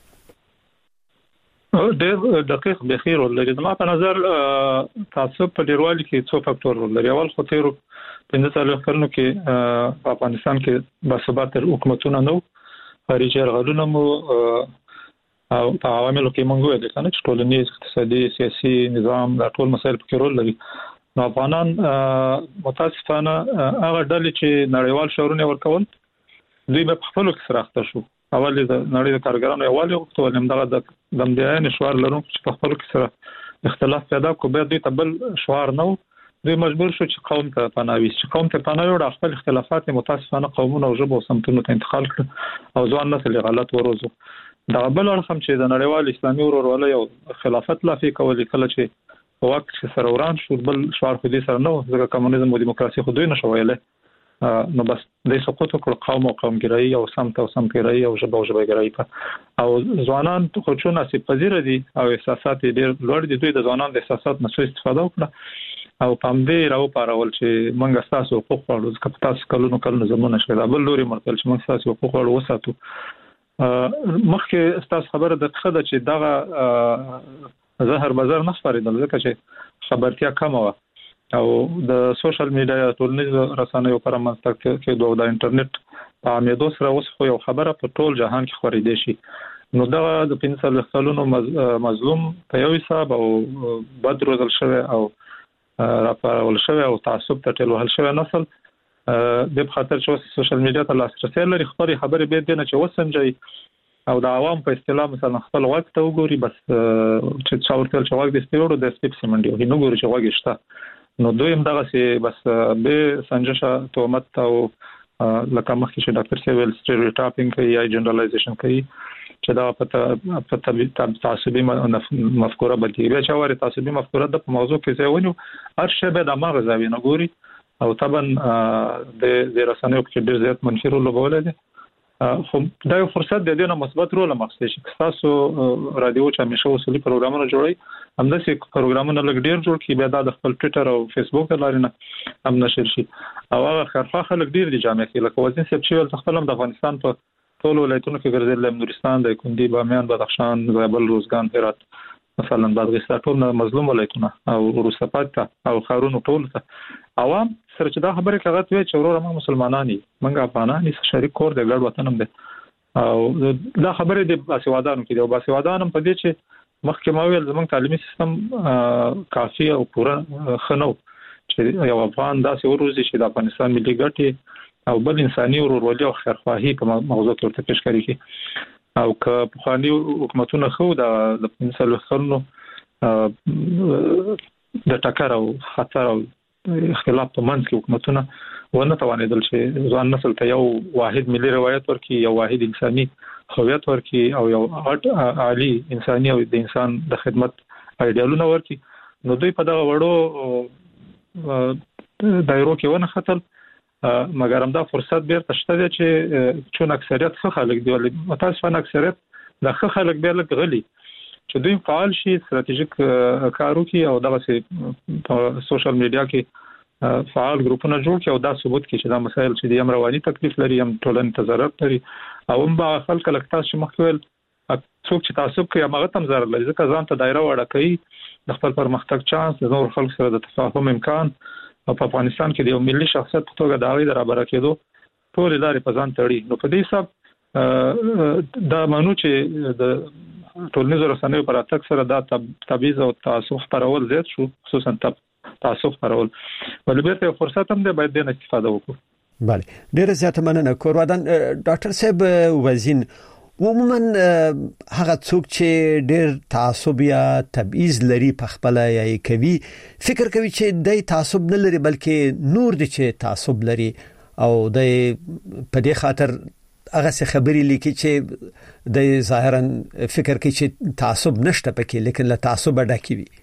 ډېر دقیق بخیر ولري. زما په نظر تعصب په ډیروالي کې څو فاکتور ولري. اول خو تیرو پنځه څلور کلونو کې په افغانستان کې باثبات حکومتونه نو خارجي یرغلونه مو او په عواملو کې مونږ وایو چې ټولنیز اقتصادي سیاسي نظام دا ټول مسایل پکې رول لري. نو افغانان متاسفانه هغه ډلې چې نړیوال شعورونه ورکول دوی په خپلو کې سراغته شو. اول د نړۍ د کارګرانو یوالي وخت ولیم دغه د دمدیان شوار لرونکو چې په خپل کې سره اختلاف پیدا کو به دوی تبل شوار نو دوی مجبور شو چې قوم ته پناوي چې قوم ته پناوي او خپل اختلافات متاسفانه قومونه او ژبه او سمتونو ته انتقال کړ او ځوان نسل غلط وروزو. دا بل رقم چې د نړیوال اسلامي ورورولۍ او خلافت لافي کول کله چې وخت چې سره وران شو بل شوار خو دې سره نو ځکه کمونیزم او دیموکراسي خو دوی نشویله نو بس د سقوط کړ قوم او قومګرایي او سمت او سمتګرایي او ژبه او ژبګرایي په او ځوانان خو چې نصیب پذیر دي او احساسات ډېر لوړ دي دوی د ځوانان د احساسات نه استفاده وکړه او پام دې راو پارول چې موږ تاسو حقوق غواړو ځکه تاسو کلونو کلونو زمونه شوي دا بل لوري مرتل چې موږ تاسو حقوق غواړو وساتو. مخکې تاسو خبره د خده چې دغه زهر بازار نه خبرېدل ځکه چې خبرتیا کم و او د سوشل میډیا ټولنیز رسنیو پر منځ کې دوه د انټرنیټ په عامېدو سره اوس خو یو خبره په ټول جهان کې خورېدې شي. نو دا د پنځه کلونو مظلوم په یو حساب او بد روزل شوی او راپارول شوی او تعصب ته ټول وهل شوی نسل د خاطر چې سوشل میډیا ته لاسرسي لري خبري خبري به دې نه چې وسنجي او د عوام په اصطلاح مثلا خپل وخت ته وګوري بس چې څاورتل چې وخت د سپیورو د سپیپ سیمنډي او نو ګوري چې وګی شته نو دوی هم دغه سي بس به سنجشه تومت او لکه مخکې چې ډاکټر سیویل سټیریوټایپینګ کوي یا جنرالایزیشن کوي چې دا په په تعصبي مفکوره بدلی بیا چې واره تعصبي مفکوره د موضوع کې ځای ونیو هر شی به د مغز زاویه نه ګوري او طبعا د د رسنیو کې ډېر زیات منفي رول لوبولی دی. خو دا یو فرصت دی د مثبت رول مخصوص شي تاسو رادیو چې همیشه اصلي پروګرامونه جوړي همداسې پروګرامونه لګ ډیر جوړ کی بیا د خپل ټوئیټر او فیسبوک لاري نه هم نشر شي او هغه خرخه خلک ډیر دي جامع کې لکه وزن سب چې خپل د افغانستان په ټول ولایتونو کې ګرځېدل نورستان د کندي بامیان بدخشان زابل روزګان هرات مثلا بادغیس ټول مظلوم ولایتونه او روسپات او خارونو ټول ته عوام سره چې دا خبره کاغت وی چې ورور موږ مسلمانانی موږ افغانانی شریک کور د ګډ وطن هم دي او دا خبره د باسوادانو کې د باسوادانو په دې چې مخکې ما ویل زموږ تعلیمي سیستم کافي او پوره خنو چې یو افغان داسې ورزي چې د افغانستان ملي ګټي او بل انساني ورورولي او خیرخواهي په موضوع کې ورته پیشکاري کوي او که په خاني حکومتونه خو د پنځه خلنو د ټکر او خطر او اختلاف په منځ کې حکومتونه ونه توانېدل چې ځوان نسل ته یو واحد ملي روایت ورکړي یو واحد انساني هویت ورکړي او یو عالی انساني او د انسان د خدمت ایډیالونه ورکړي نو دوی په دغه وړو دایرو کې ونه خطر مګر هم دا فرصت بیرته شته دی چې چون اکثریت ښه خلک دی ولې متاسفانه اکثریت د ښه خلک بیا لږ غلي چې دوی فعال شي ستراتیژیک کارو کوي او دغه په سوشل میډیا کې فعال ګروپونه جوړ کړي او دا ثبوت کړي چې دا مسایل چې د امرواني تکلیف لري هم ټولنې ته ضرر لري او هم با خلک لکه چې مخکول څوک چې تعصب کوي هغه تم ضرر لري ځکه ځان ته دایره وړه کوي د خپل پرمختګ چانس د نور خلک سره د تفاهم امکان او په افغانستان کې د یو ملي شخصیت په توګه د هغې د رابطه کېدو ټول لارې په ځان تړي. نو په دې حساب دا مانو چې د ټولنیزو رسنیو پر اتک سره دا تبعیض او تعصب خپرول زیات شو خصوصا تعصب خپرول ولې به فرصت هم ده باید د استفاده وکړو. بله ډیره زیاته مننه کوروادان. ډاکټر صاحب وزین عموما هغه څوک چې ډېر تعصب یا تبعیض لري په خپل یا کوي فکر کوي چې د تعصب نه لري بلکې نور د چې تعصب لري او د په دې خاطر هغه څه خبري لیکي چې د ظاهرا فکر کوي چې تعصب نشته پکې لیکن له تعصب ډکې وي.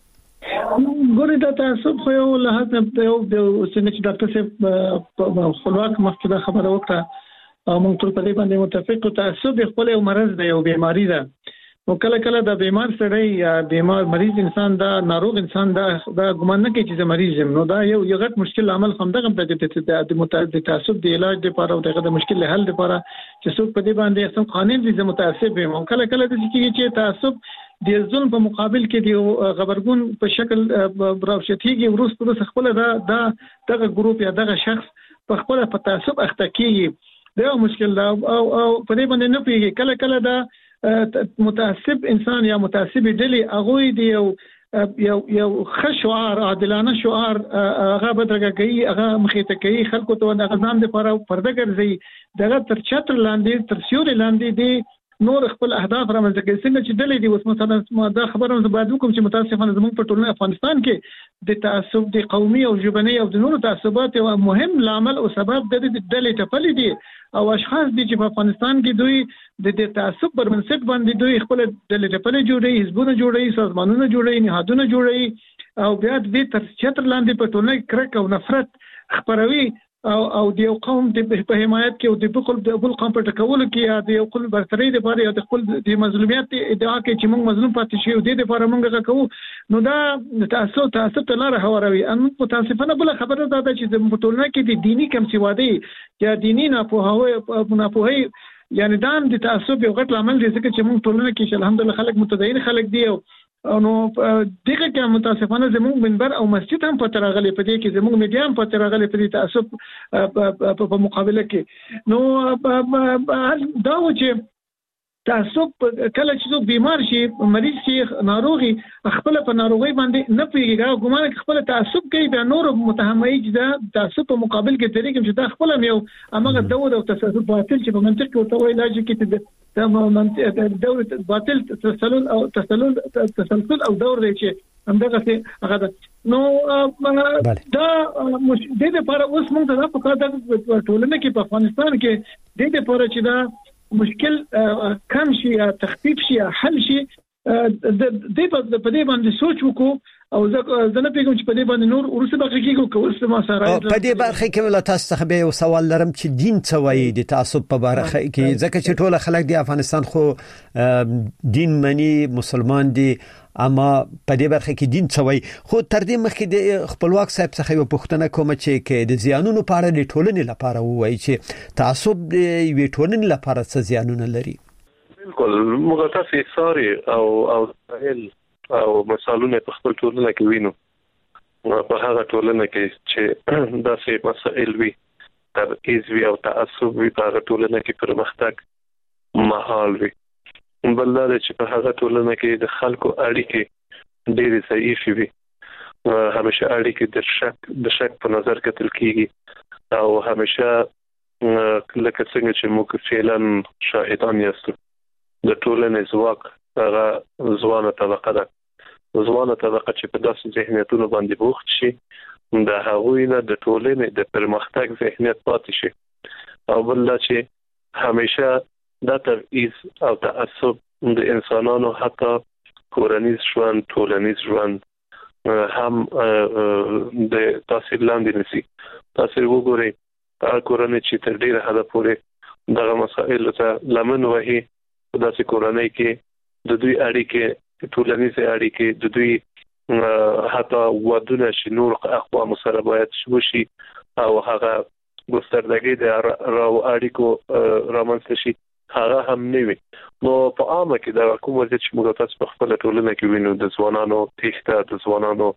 ګورې دا تعصب خو یو له هڅه یو د سنت ډاکټر صاحب خپلواک مخکې خبره وکړه او موږ ټول په دې باندې متفق او تعصب خپل یو مرض دی او بیماری ده. نو کله کله دا بیمار سړی یا بیمار مریض انسان دا ناروغ انسان دا دا ګمان نه کوي چې مریض یم. نو دا یو یو غټ مشکل عمل هم دغه د تعصب د علاج لپاره او دغه د مشکل حل لپاره چې څوک په دې باندې څنګه قانون دي متعصب یم. کله کله د چې تعصب د ظلم په مقابل کې دی غبرګون په شکل براوشتيږي ورس پر خپل دا دا دغه ګروپ یا دغه شخص په خپل په تعصب اخته کیږي. دا مشکل دا او او په دې باندې نه پیږي. کله کله دا متعصب انسان یا متعصب ډلې هغه دی یو یو یو خشوار عادلانه شعار هغه بدرګه کوي هغه مخېته کوي خلکو ته د غزان لپاره پرده ګرځي دغه تر چتر لاندې تر سیوري لاندې دی نور خپل اهداف رامنځته کوي. څنګه چې ډلې دی اوس مثلا دا خبره زه باید وکم چې متاسفانه زموږ په ټولنه افغانستان کې د تعصب د قومي او ژبني او د نورو تعصبات یو مهم لامل او سبب د ډلې ټپلې دي او اشخاص دي چې په افغانستان کې دوی د تعصب پر بنسټ باندې دوی خپل ډلې ټپلې جوړي حزبونه جوړي سازمانونه جوړي نهادونه جوړي او بیا د تر چتر لاندې په ټولنه کې کرک او نفرت خپروي او او د یو قوم د په حمایت کې او د بل د بل قوم په ټکولو کې یا د یو خپل برتري لپاره یا د خپل د مظلومیت ادعا کوي چې موږ مظلوم پاتې شو د دې لپاره موږ کوو. نو دا تعصب تعصب ته لاره هواروي. ان متاسفانه بل خبره ده چې د ټولنه کې د دینی کم سوادي یا دینی ناپوهي مناپوهي یعنی دا د تعصب یو غټ عمل دی ځکه چې موږ ټولنه کې الحمدلله خلک متدین خلک دی نو دغه کې متاسفانه زموږ منبر او مسجد هم په ترغلې په دې کې زموږ میډیا هم په ترغلې په دې تعصب په مقابله کې. نو دا و چې تعصب کله چې څوک بیمار شي مریض شي ناروغي خپل په ناروغي باندې نه پیږي ګومان خپل تعصب کوي بیا نور متهمي چې دا تعصب په مقابل کې طریقې چې دا خپل یو امغه دور او تصرف باطل چې په منطق کې ورته وایي لاجیک کې دا منطق دور باطل تسلل او تسلل تسلسل او دور دی چې همدغه څه هغه نو دا د دې لپاره اوس موږ ته په کار د ټولنې کې په افغانستان کې د دې لپاره چې دا مشکل کم شي یا تخفیف شي یا حل شي د دې په دې باندې سوچ وکړو او زه نه پیګم چې په دې باندې نور ورسره بقې کېږو کوم ما سره په دې برخه کې ولا تاسو ته به یو سوال لرم چې دین څه وایي د تعصب په برخه کې ځکه چې ټول خلک د افغانستان خو دین مني مسلمان دي اما په دې برخه کې دین څه وایي خو تر دې مخکې د خپلواک صاحب څخه یو پوښتنه کوم چې کې د زیانونو په اړه د ټولنې لپاره وایي چې تعصب د وی ټولنې لپاره څه زیانونه لري. بالکل موږ تاسو ساري او او او مثالونه په خپل ټولنه کې وینو په هغه ټولنه کې چې داسې مسائل وي تر ایزوی او تعصب وي په هغه ټولنه کې پرمختګ محال وي. بل دا چې په هغه ټولنه کې د خلکو اړیکې ډېرې ضعیفې وي همیشه اړیکې د شک د شک په نظر کتل کیږي او همیشه لکه څنګه چې موږ فعلا شاهدان یاستو د ټولنې ځواک هغه ځوانه طبقه ده ځوانه طبقه چې په داسې ذهنیتونو باندې بوخت شي د هغوی نه د ټولنې د پرمختګ ذهنیت پاتې شي او بل دا چې همیشه دا تبعیض او تعصب د انسانانو حتی کورنیز ژوند ټولنیز ژوند هم د تاثیر لاندې نشي. تاسو وګورئ هغه کورنۍ چې تر ډیره حده پورې دغه مسایل ته لمن وهي په داسې کورنۍ کې د دوی اړیکې ټولنیزه اړیکې د دوی حتی ودونه چې نور اقوام سره باید وشي او هغه ګستردګي د راو اړیکو رامنځته شي هغه هم نه وي. نو په عامه کې د کوم وضعیت چې موږ تاسو په خپل ټولنه کې وینو د ځوانانو تېښته د ځوانانو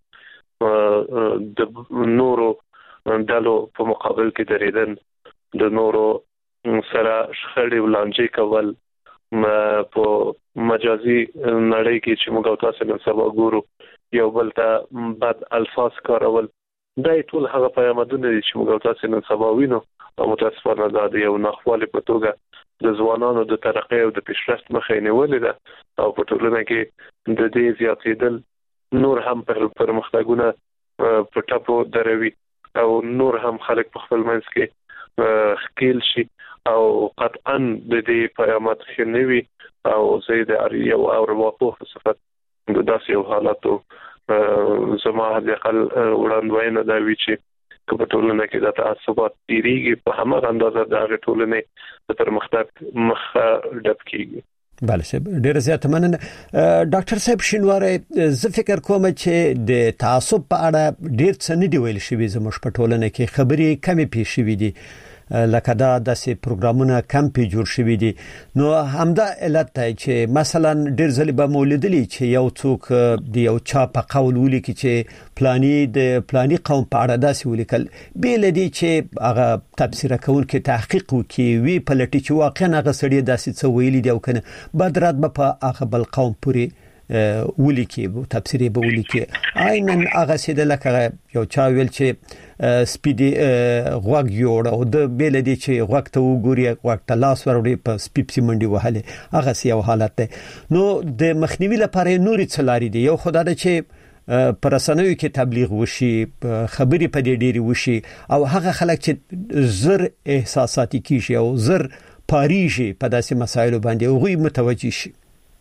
د نورو دلو په مقابل کې درېدل د نورو سره شخړې ولانجې کول په مجازي نړۍ کې چې موږ تاسو نن سبا ګورو یو بل ته بد الفاظ کارول دا ټول هغه پیغامونه دي چې موږ تاسو نن سبا وینو او متاسفانه دا د یو ناخوالي په توګه د ځوانانو د ترقۍ او د پیشرفت مخه نیولې ده او په ټولنه کې د دې زیاتېدل نور هم پر پرمختګونه په ټاپو دروي او نور هم خلک په خپل منځ کې خکېل شي او قطعا د دې پیغامات خنوي او زید اړ یو او واقع صفت د داسې یو حالاتو زما د اقل وړاندوینه دا وی چې په ټولنه کې د تعصبات ډیریږي په همغه اندازه د ټولنې د پرمختګ مخ ډب کیږي. بله صاحب ډیر زیات مننه. ډاکټر صاحب شینواری زه فکر کوم چې د تعصب په اړه ډیر څه نه دی ویل شوی زموږ په ټولنه کې خبرې کمې پیښ شوې دي لکه دا داسې پروګرامونه کم پی جوړ شوي دي. نو همدا علت دی چې مثلا ډیر ځلې به مولیدلی چې یو څوک د یو چا په قول ولیکي چې پلاني د پلاني قوم په اړه داسې ولیکل بیل دي چې هغه تفسیر کوونکي تحقیق وکي وی پلټي چې واقعا هغه سړی داسې څه ویلي دی او کنه بدرات به په هغه بل قوم پورې ولیکي تفسیر به ولیکي عینن هغه سید لکه یو چا ویل چې سپیډي غوږ جوړ او د بیل دي چې غوږ ته وګوري غوږ ته لاس وروړي په سپیپسي منډي وهله هغه سی یو حالت ده. نو د مخنیوي لپاره نوري څلاري دي یو خدای ده چې پر رسنیو کې تبلیغ وشي خبري په دې ډيري وشي او هغه خلک چې زر احساساتي کیږي او زر پاریږي په داسې مسایلو باندې او غوي متوجي شي.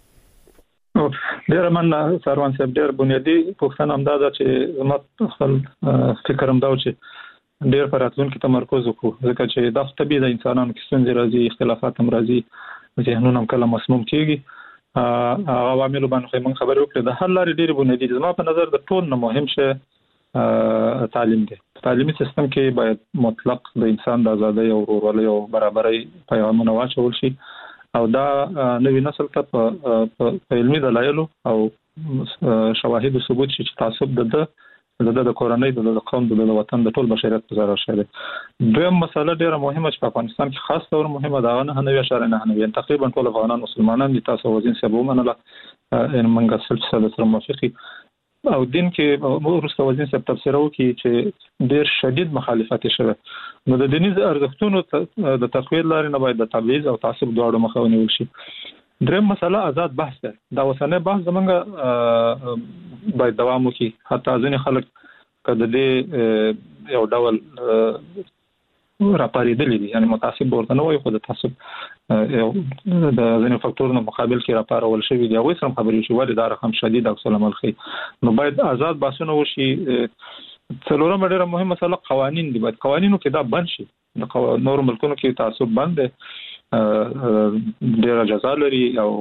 ډیر من سروان صاحب ډیر بنیادی پوښتنه هم دا ده چې زما خپل فکر هم دا و چې ډیر پر راتلونکي تمرکز وکړو ځکه چې دا طبيعي د انسانانو کې ستونزې راځي اختلافات هم راځي ذهنونه هم کله مسموم کیږي هغه عوامل باندې موږ خبرې وکړو د حل لارې ډیر بنیادی زما په نظر د ټول نه مهم شی تعلیم دی. تعلیمي سیستم کې باید مطلق د انسان د ازادۍ او ورورولۍ او برابرۍ پیغامونه واچول شي او دا نوې نسل ته په علمي دلایلو او شواهد او ثبوت چې تعصب د د کورنۍ د قوم د وطن د ټول بشریت په ضرر شوی. دویم مسله ډیره مهمه چې په افغانستان کې خاص تور مهمه ده نه نه اشاره نه نه تقریبا ټول افغانان مسلمانان دي تاسو وزین سبو منله ان منګه سلسله سره موافقي او دین کې ورسته وزین سب تفسیر وکي چې ډیر شدید مخالفت شوه. نو د دیني ارزښتونو د تقویت لارې نه باید د تبعیض او تعصب دواړو مخه ونیول شي. دریم مسله آزاد بحث ده. دا وسنه بحث زمونږ باید دوام وکړي حتی ځینې خلک کله دې یو ډول راپاریدلی دي یعنی متعصب ورته نه وي خو د تعصب یو د ځینې فاکتورونو مقابل کې راپارول شوی دی او سم خبرې شو ولې دا رقم شدید او سلام الخي. نو باید آزاد بحثونه وشي. څلورم ډیره مهمه مسله قوانین دي. باید قوانینو کې دا بند شي. د نور ملکونو کې تعصب بند دی ډیره جزا لري او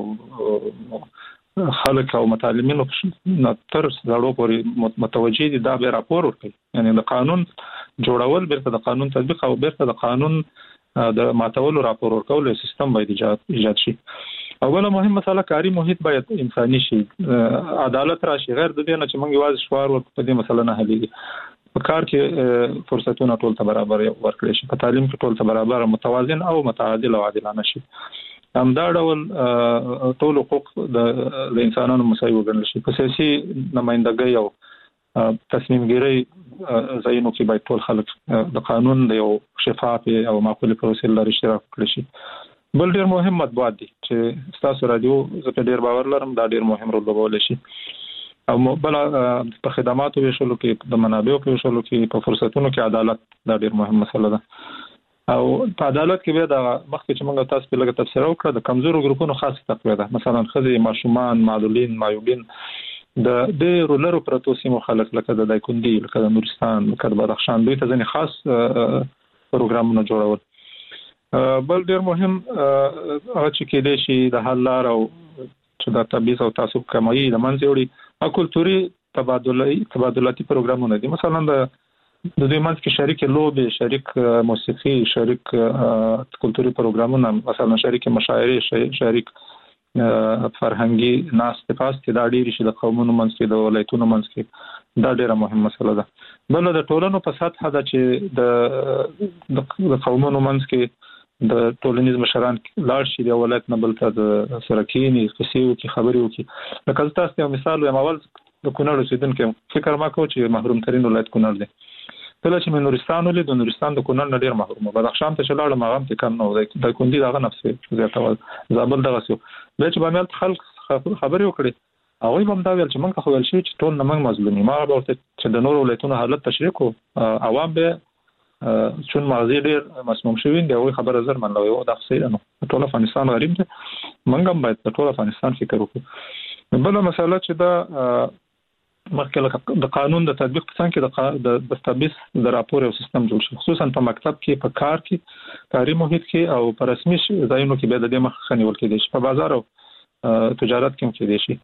خلک او متعلمینو تر زړو پورې متوجي دي دا به راپور ورکړي یعنی د قانون جوړول بیرته د قانون تطبیق او بیرته د قانون د ماتولو راپور ورکول سیستم باید ایجاد شي. اوله مهم مسله کاری محیط باید انساني شي عدالت راشي غیر د دې نه چې موږ واځ شوار ورته په دې مسله نه حلېږي. په کار کې فرصتونه ټول ته برابر ورکړي شي په تعلیم کې ټول ته برابر متوازن او متعادل او عادلانه شي. هم دا ډول ټول حقوق د انسانانو مساوي وګڼل شي. په سیاسي نمائندګۍ او تصمیم ګیرۍ ځایونو کې باید ټول خلک د قانون د یو شفاف او معقول پروسې لري اشتراک وکړي شي. بل ډیر مهم مطبوعات دي چې تاسو رادیو زه ډیر باور لرم دا ډیر مهم رول لوبولی شي او بل په خدماتو ویشلو کې د منابعو په ویشلو کې په فرصتونو کې عدالت دا ډیر مهم مسله ده. او په عدالت کې به د مخکې چې موږ تاسو په لګه تفسیر وکړه د کمزورو ګروپونو خاص تقویه ده مثلا خځې ماشومان معلولین معیوبین د ډېرو لرو پرتو سیمو خلک لکه د دایکندي لکه د نورستان لکه د بدخشان دوی ته ځینې خاص پروګرامونه جوړول. بل ډیر مهم هغه چې کېدای شي د حل لار او چې چې د تبعیض او تعصب کمایي د منځ وړي او کلتوري تبادله تبادلاتي پروګرامونه دي. مثلا د د دوی منځ کې شریک لوبې، شریک موسیقي، شریک کلتوري پروګرامونه، مثلا شریک مشاعرې، شریک فرهنګي ناس تفاس کې دا ډېری شي د قومونو منځ کې د ولایتونو منځ کې دا ډېره مهمه مسله ده. بل د ټولنو په سطح ده چې د د قومونو منځ کې د ټولنیز مشران لاړ شي د ولایت نه بل ته د سرکینی قصې وکړي، خبرې وکړي. لکه تاسو یو مثال وایم، اول د کونړ اوسیدونکو فکر ما کو چې محروم ترين ولایت کونړ دی. کله چې من نورستان ولې د نورستان د کونړ نه ډیر محروم، بدخشان ته چلاړ مغام ته کم نه وای، د کندي دغه نفس زیاته زابل دغه سو به چې باندې خلک خبرې وکړي. هغه هم دا ویل چې موږ خو ول شي چې ټول نمنګ مظلومي، ما ورته چې د نور ولایتونو حالت تشریح کو عوام به چون ماضي ډیر مسموم شوی دی، او خبره زر منلوي او د خسیر نو ټول افغانستان غریب دی، موږ هم باید ټول افغانستان فکر وکړو. بل مسله چې دا مخکې د قانون د تطبیق په څنګه کې د دستابیس د راپور او سیستم جوړ شي، خصوصا په مکتب کې، په کار کې، کاري محیط کې او په رسمي ځایونو کې به د دې مخه خنیول کېدي شي، په بازار او تجارت کې کېدي شي.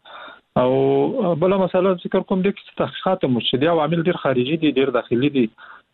او بل مسله ذکر کوم د تحقیقات مرشدي او عامل ډیر خارجي دي، ډیر داخلي دي.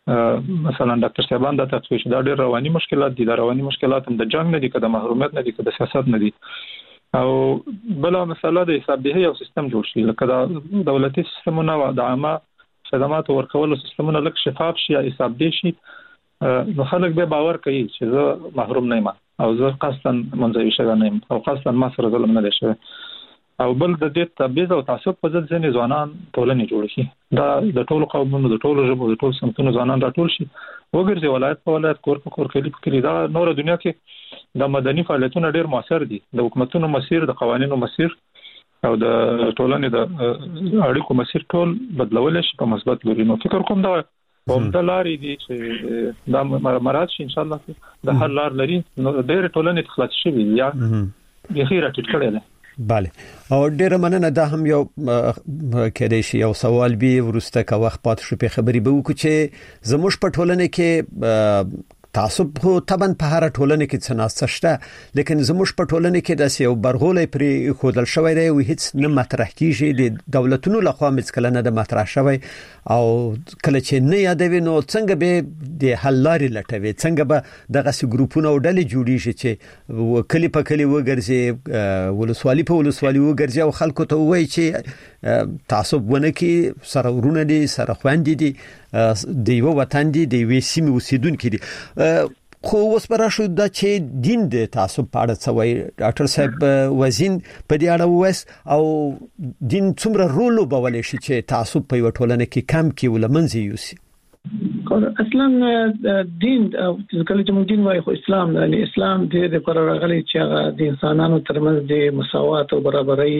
مثلا ډاکټر صاحبان دا تفصیل دا ډیر رواني مشکلات دي، دا رواني مشکلات هم د جنگ نه دي، کده محرومیت نه دي، کده سیاست نه دي. او بل مسله د حسابدهي او سیستم جوړ شي، لکه د دولتي سیستمونو او د عامه خدماتو ورکولو سیستمونه لکه شفاف شي، حسابدهي شي، نو خلک به باور کوي چې زه محروم نه یم او زه قصداً منځوي شوی نه یم او قصداً ما سره ظلم نه دی شوی. او بل د دې تبعیض او تعصب په ضد ځینې ځوانان ټولنې جوړ شي، دا د ټولو قومونو، د ټولو ژبو، د ټولو سمتونو ځوانان راټول شي، وګرځي ولایت په ولایت، کور په کور، کلی په کلی. دا نور دنیا کې د مدني فعالیتونو ډیر موثر دي، د حکومتونو مسیر، د قوانینو مسیر او د ټولنې د اړیکو مسیر ټول بدلول شي په مثبت لوري. نو فکر کوم دا په د لارې دي چې دا مراد شي ان شاء الله د هر لار لري. نو ډیر ټولنې تخلص شي یا بخیره ټټ کړي ده. بله، او ډیره مننه. دا هم یو کېدای شي یو سوال به ورسته کا وخت پات شو په خبري به وکړو چې زموږ په ټولنه کې تعصب خو طبعا په هر ټولنه کې څناسته شته، لیکن زموږ په ټولنه کې د سیو برغولې پرې خودل شوی دی او هیڅ نه مطرح کیږي، د دولتونو لخوا مڅکل نه د مطرح شوی. او کله چې نه یادوي نو څنګه به د حل لارې لټوي، څنګه به دغه سي ګروپونه او ډلې جوړیږي چې کلی په کلی وګرځي، ولسوالي په ولسوالي وګرځي او خلکو ته وایي چې تعصب ونه کې سره ورونه دي، سره خويندې دي، د یو وطن دي، د یو سیمې اوسیدونکو دي. خو اوس پر شو د چې دین د تعصب په اړه څه وایي ډاکټر صاحب وزین په دې اړه وس، او دین څومره رول وبولې شي چې تعصب په یو ټولنه کې کم کې ولمنځي یوسي؟ اصلا دین کله چې موږ دین وایو خو اسلام دی، اسلام دې د پر راغلي چې د انسانانو ترمنځ د مساوات او برابرۍ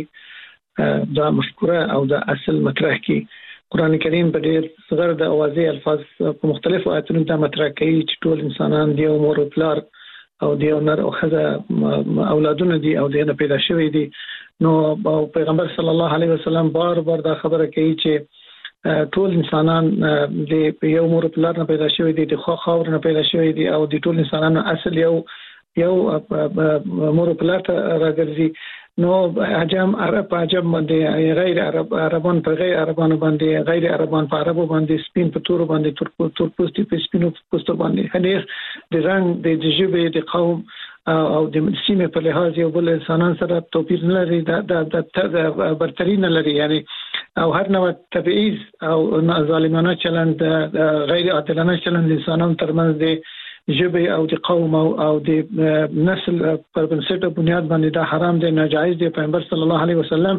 دا مشکوره او دا اصل مطرح کی. قرآن کریم په ډېر صغر د اوازې الفاظ په مختلفو آیاتونو ته مطرح کوي چې ټول انسانان دی او مور او پلار او دی نر او ښځه اولادونه دي او دی نه پیدا شوی دي. نو پیغمبر صلی الله علیه وسلم بار بار دا خبره کوي چې ټول انسانان د یو مور او پلار نه پیدا شوی دي، د خاور نه پیدا شوی دي، او د ټول انسانانو اصل یو یو مور او پلار ته راګرځي. نو عجم عرب عجم باندې غیر عرب عربان په غیر عربانو باندې، غیر عربان په عربو باندې، سپین په تور باندې، تور تور پوستي په سپینو پوستو باندې، هنيخ د رنگ د جبه د قوم او د سیمه په لحاظ یو بل انسانان سره توپیر نه لري، د د برتری نه لري، یعنی او هر نوع تبعیض او ظالمانه چلند، غیر عادلانه چلند انسانانو ترمنځ دی جبه او د قوم او د نسل پر بنسټ بنیاد باندې دا حرام دی، ناجایز دی. پیغمبر صلی الله علیه وسلم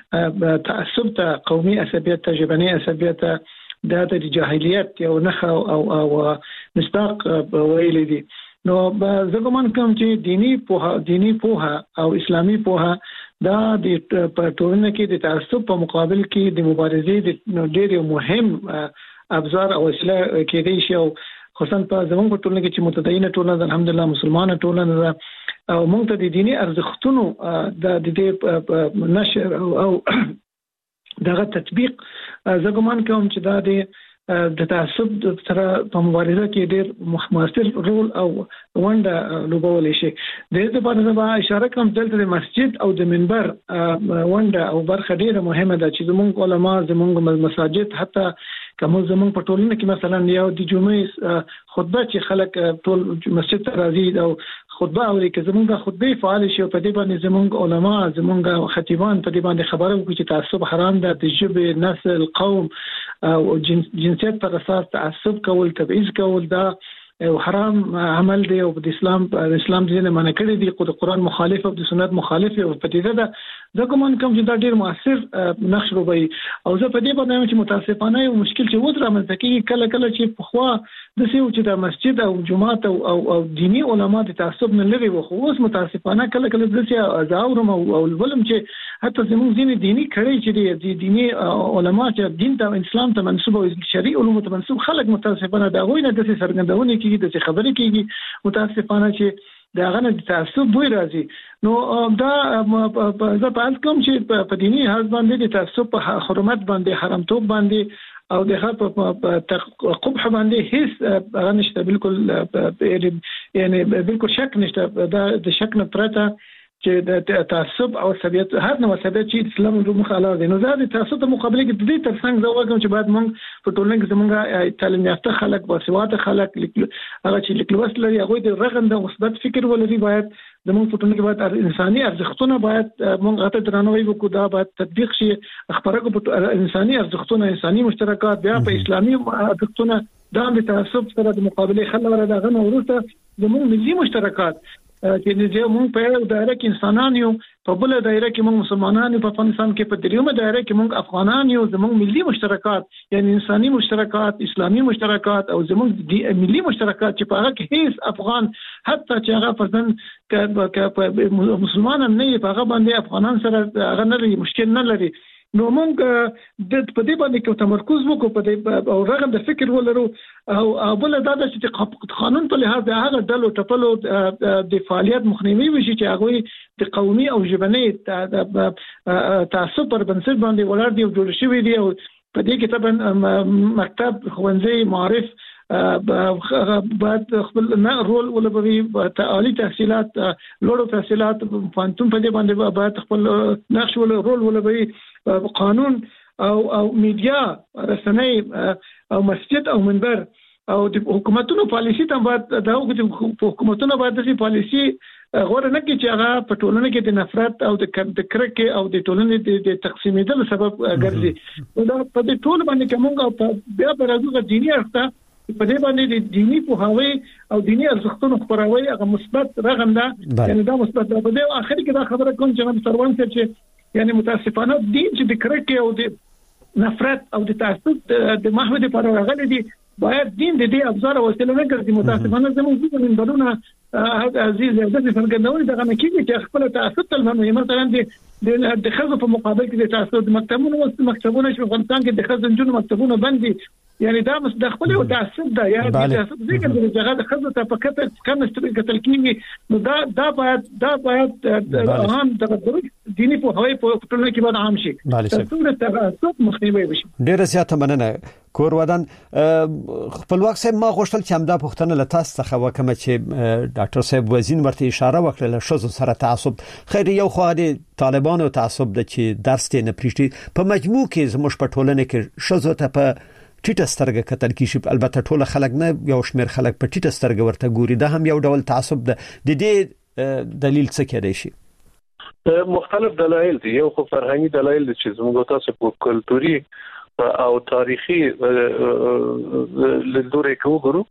تعصب ته، قومي عصبیت ته، ژبني عصبیت ته، د جاهلیت یو نخ او او مصداق ویل دي. نو زه ګمان کوم چې دینی پوها دینی پوها او اسلامي پوها دا د ټولنې کې د تعصب په مقابل کې د مبارزې د ډېر مهم ابزار او وسیله کېدای شي، او خصوصا په زموږ په ټولنه کې چې متدینه ټولنه ده، الحمدلله مسلمانه ټولنه ده، او موږ ته د دینی ارزښتونو د دې نشر او دغه تطبیق زه ګمان کوم چې دا د د تعصب سره په مبارزه کې ډېر مؤثر رول او ونډه لوبولای شي. د دې لپاره زما اشاره کوم دلته د مسجد او د منبر ونډه او برخه ډېره مهمه ده چې زموږ علما زموږ مساجد حتی کوم زموږ په ټولنه کې مثلا یو د جمعې خطبه چې خلک ټول مسجد ته راځي او خطبه اوري کې زموږ د خطبه فعال شي په دې باندې زموږ علما زموږ خطیبان په دې باندې خبره وکړي چې تعصب حرام ده، د ژبې نسل قوم او جنسیت پر اساس تعصب کول تبعیض کول دا او حرام عمل دی او د اسلام د اسلام دین منع کړی دی، د قرآن مخالف او د سنت مخالف او په دې ده دا کوم کوم چې دا ډیر مؤثر نقش روبي او زه په دې باندې چې متاسفانه یو مشکل چې وځره منځ کې کله کله چې په خوا د سیو چې د مسجد او جماعت او او دینی علما د تعصب نه لري وو خو اوس متاسفانه کله کله د سیو ازاورم او ولم چې حتی زموږ ځینې دینی کړي چې د دینی علما چې دین ته اسلام ته منسوب او شرعي علوم ته منسوب خلک متاسفانه دا غوښنه د سرګندونه کې د خبرې کېږي متاسفانه چې دا غنه د تعصب دوی راځي. نو دا زه په اړه کوم چې په دینی حال باندې د تعصب په حرمت باندې حرامتوب باندې او د خاطر په قبح باندې هیڅ هغه نشته، بالکل یعنی بالکل شک نشته دا د شک نه پرته چې د تعصب او عصبیت هر نوع عصبیت چې اسلام د مخالفت دی. نو دا د تعصب په مقابله کې د دې ترڅنګ زه وایم چې باید موږ په ټولنه کې زموږ تعلیم یافته خلک باسواده خلک هغه چې لیکلوست لري هغه د رغنده مثبت فکر ولري، باید زموږ په ټولنه کې باید انساني ارزښتونه باید موږ ته درناوی وکړو، دا باید تطبیق شي خبره په انساني ارزښتونه انساني مشترکات بیا په اسلامي ارزښتونه دا د تعصب سره د مقابله خل ورته دا غنه ورته زموږ ملي مشترکات چې د موږ په یو دایره کې انسانان یو، په بل دایره کې موږ مسلمانان یو، په افغانستان کې په دریمه دایره کې موږ افغانان یو، زموږ ملي مشترکات یعنی انساني مشترکات اسلامي مشترکات او زموږ ملي مشترکات چې په هغه کې هیڅ افغان حتی چې هغه فرضاً مسلمان نه وي په هغه باندې افغانان سره هغه نه لري مشکل نه لري. نو موږ د په دې باندې کې تمرکز وکړو په دې او رغم د فکر ولرو او بل دا چې قانون په لحاظ هغه ډلو ټپلو د فعالیت مخنیوي وشي چې هغه د قومي او ژبني تعصب پر بنسټ باندې ولاړ دي او جوړ شوی دی او په دې کې طبعا مکتب ښوونځي معارف باید خپل رول ولوبوي، عالی تحصیلات لوړو تحصیلات فانتون په دې باندې باید خپل نقش ول رول ولوبوي، قانون او او میډیا رسنۍ او مسجد او منبر او د حکومتونو پالیسی ته باید دا وګورئ حکومتونو باید د پالیسی غوړ نه کې چې هغه په ټولنه کې د نفرت او د کرکې او د ټولنې د تقسیمېدل سبب ګرځي. دا په دې ټول باندې کومه په بیا په راځو دینی ارته په دې باندې د دینی پوهاوی او دینی ارزښتونو خبروي هغه مثبت رغنده یعنی دا مثبت په دې اخر کې دا خبره کوم چې سروان چې یعنی متاسفانه دین چې د کرکې او د نفرت او د تعصب د محو د پر راغلي دي باید دین د دې ابزار او وسیله نه ګرځي. متاسفانه زموږ د منبرونه عزیز د څنګه دا نه کیږي چې خپل تعصب تل هم مثلا د د خزو په مقابل کې د تعصب مکتبونه او مکتبونه چې په افغانستان کې د خزو جنونو مکتبونه بندي یعنی دا مستخبل او تعصب ده یا تعصب ذکر د جهاد خزو ته په کتل کم سترګ قتل کیږي نو دا دا باید دا باید عام د دیني په هوی په ټولنه کې باید عام شي څنګه تعصب مخنیوي وشي. ډیره زیاته مننه کور ودان خپلواک صاحب ما غوښتل چې همدا پوښتنه له تاسو څخه وکم چې ډاکټر صاحب وزین ورته اشاره وکړه شوزو سره تعصب خیر یو خو د طالبانو تعصب د چې درس ته نه پریشتي په مجموع کې زموږ په ټولنه کې شوزو ته په ټیټه سترګه کتل کیږي البته ټول خلک نه یو شمیر خلک په ټیټه سترګه ورته ګوري دا هم یو ډول تعصب ده د دې دلیل څه کېدای شي؟ مختلف دلایل دي. یو خو فرهنګي دلایل دي چې زموږ تاسو په کلتوري او تاریخي لیدلوري کې وګورو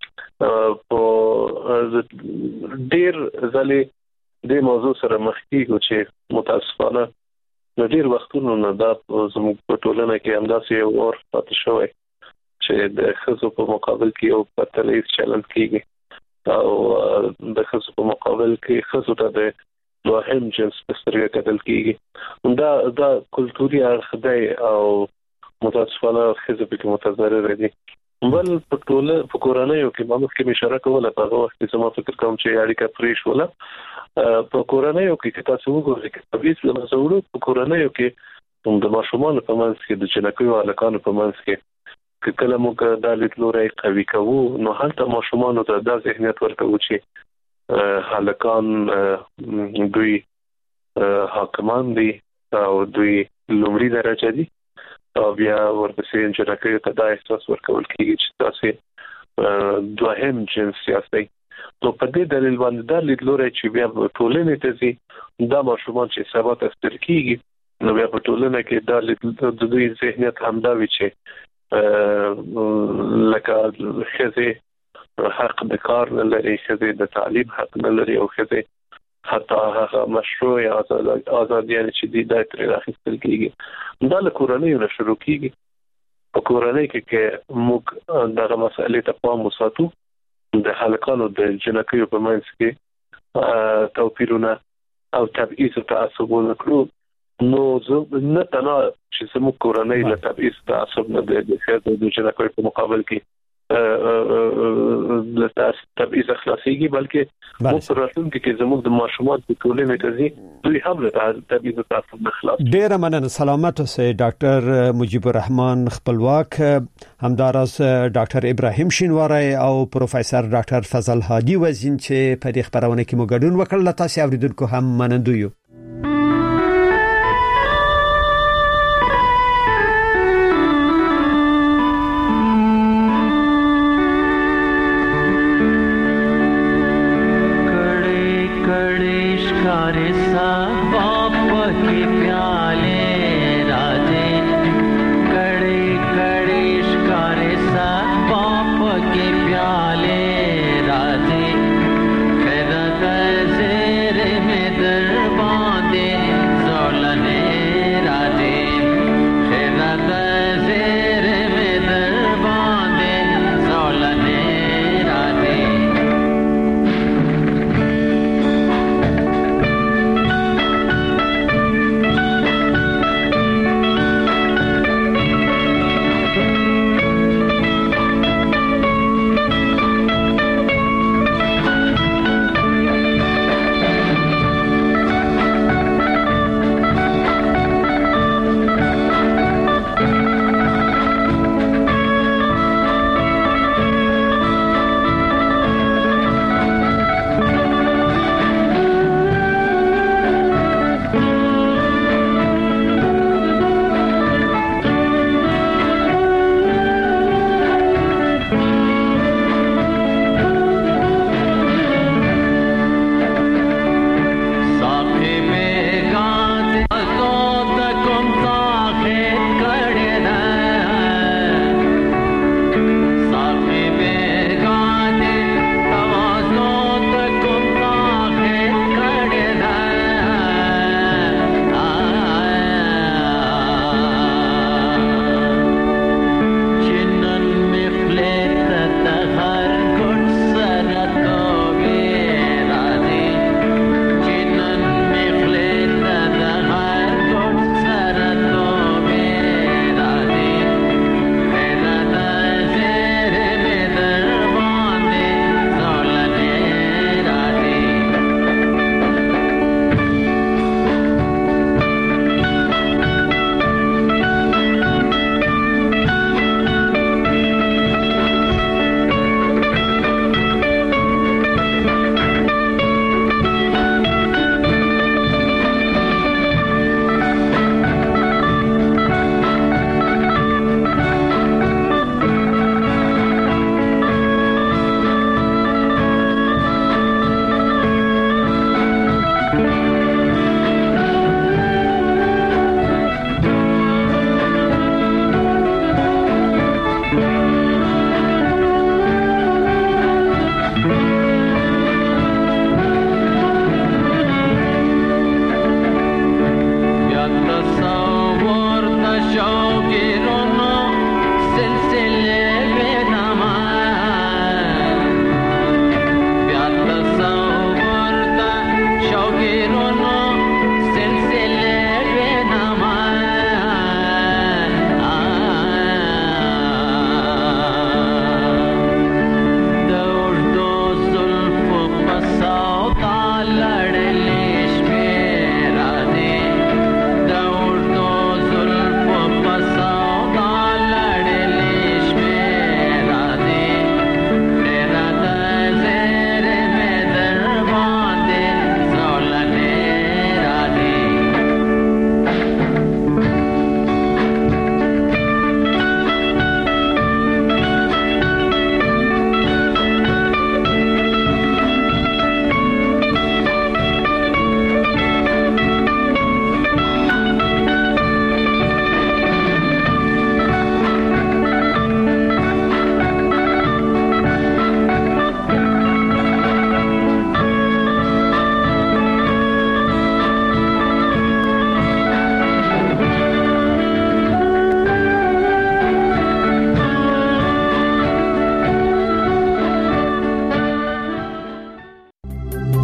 په ډیر ځلې د موضوع سره مخ کیږو چې متاسفانه نو ډیر وختونو نه دا زموږ په ټولنه کې همداسې یو اور پاتې شوی چې د خزو په مقابل کې یو پرتلیز چلند کیږي او د خزو په مقابل کې خزو ته د دوهم جنس په سترګه کتل کیږي. دا دا کلتوري اړخ دی او متاسفانه خزو په کې متضرر دي. بل په ټوله په کورنۍ کې مامو کې اشاره کوله په هغه وخت کې زما فکر کوم چې اړیکه فریش ولا په کورنۍ کې تاسو وګورئ چې طبيعي د مسؤلو په کورنۍ کې د ماشومان په منځ کې د جنکو او الکانو په منځ کې کله موږ د لیدلوري قوي کوو نو هلته ماشومان ته د ذهنیت ورکوي چې هلکان دوی حاکمان دي او دوی لومړی درجه دي او بیا ورپسې انجنکې ته د احساس ورکول کېږي چې تاسو دوهم جنس یاستئ. نو په دې دلیل باندې د لیدلوري چې بیا ټولنې ته ځي دا ماشومان چې سبا تفسیر کېږي نو بیا په ټولنه کې د دوی ذهنیت همدا وي چې لکه خزه حق د کار نه لري، خزه د تعلیم حق نه لري او خزه حتی هغه مشروع آزاد آزادیان چې د دایره راخستل کېږي دا له کورنۍ نه شروع کېږي. په کورنۍ کې کې موږ دغه مسئلې ته پام وساتو د هلکانو د جنکیو په منځ کې توپیرونه او تبعیض او تعصب ونکړو نو زه نه تنها چې زموږ کورنۍ له تبعیض تعصب نه د خاطر د جنکیو په مقابل کې د تبعیض اخلاصيږي بلکې موږ راتلونکي کې زموږ د ماشومان په ټولنه کې ځي دوی هم له تبعیض تعصب اخلاص. ډیر مننه. سلامت اوسئ ډاکټر مجيب الرحمن خپلواک، همداراز ډاکټر ابراهيم شینواری او پروفیسور ډاکټر فضل هادي وزین چې په دې خبرونه کې مو ګډون وکړل. تاسو اوریدونکو هم منندو یو. सा बाप के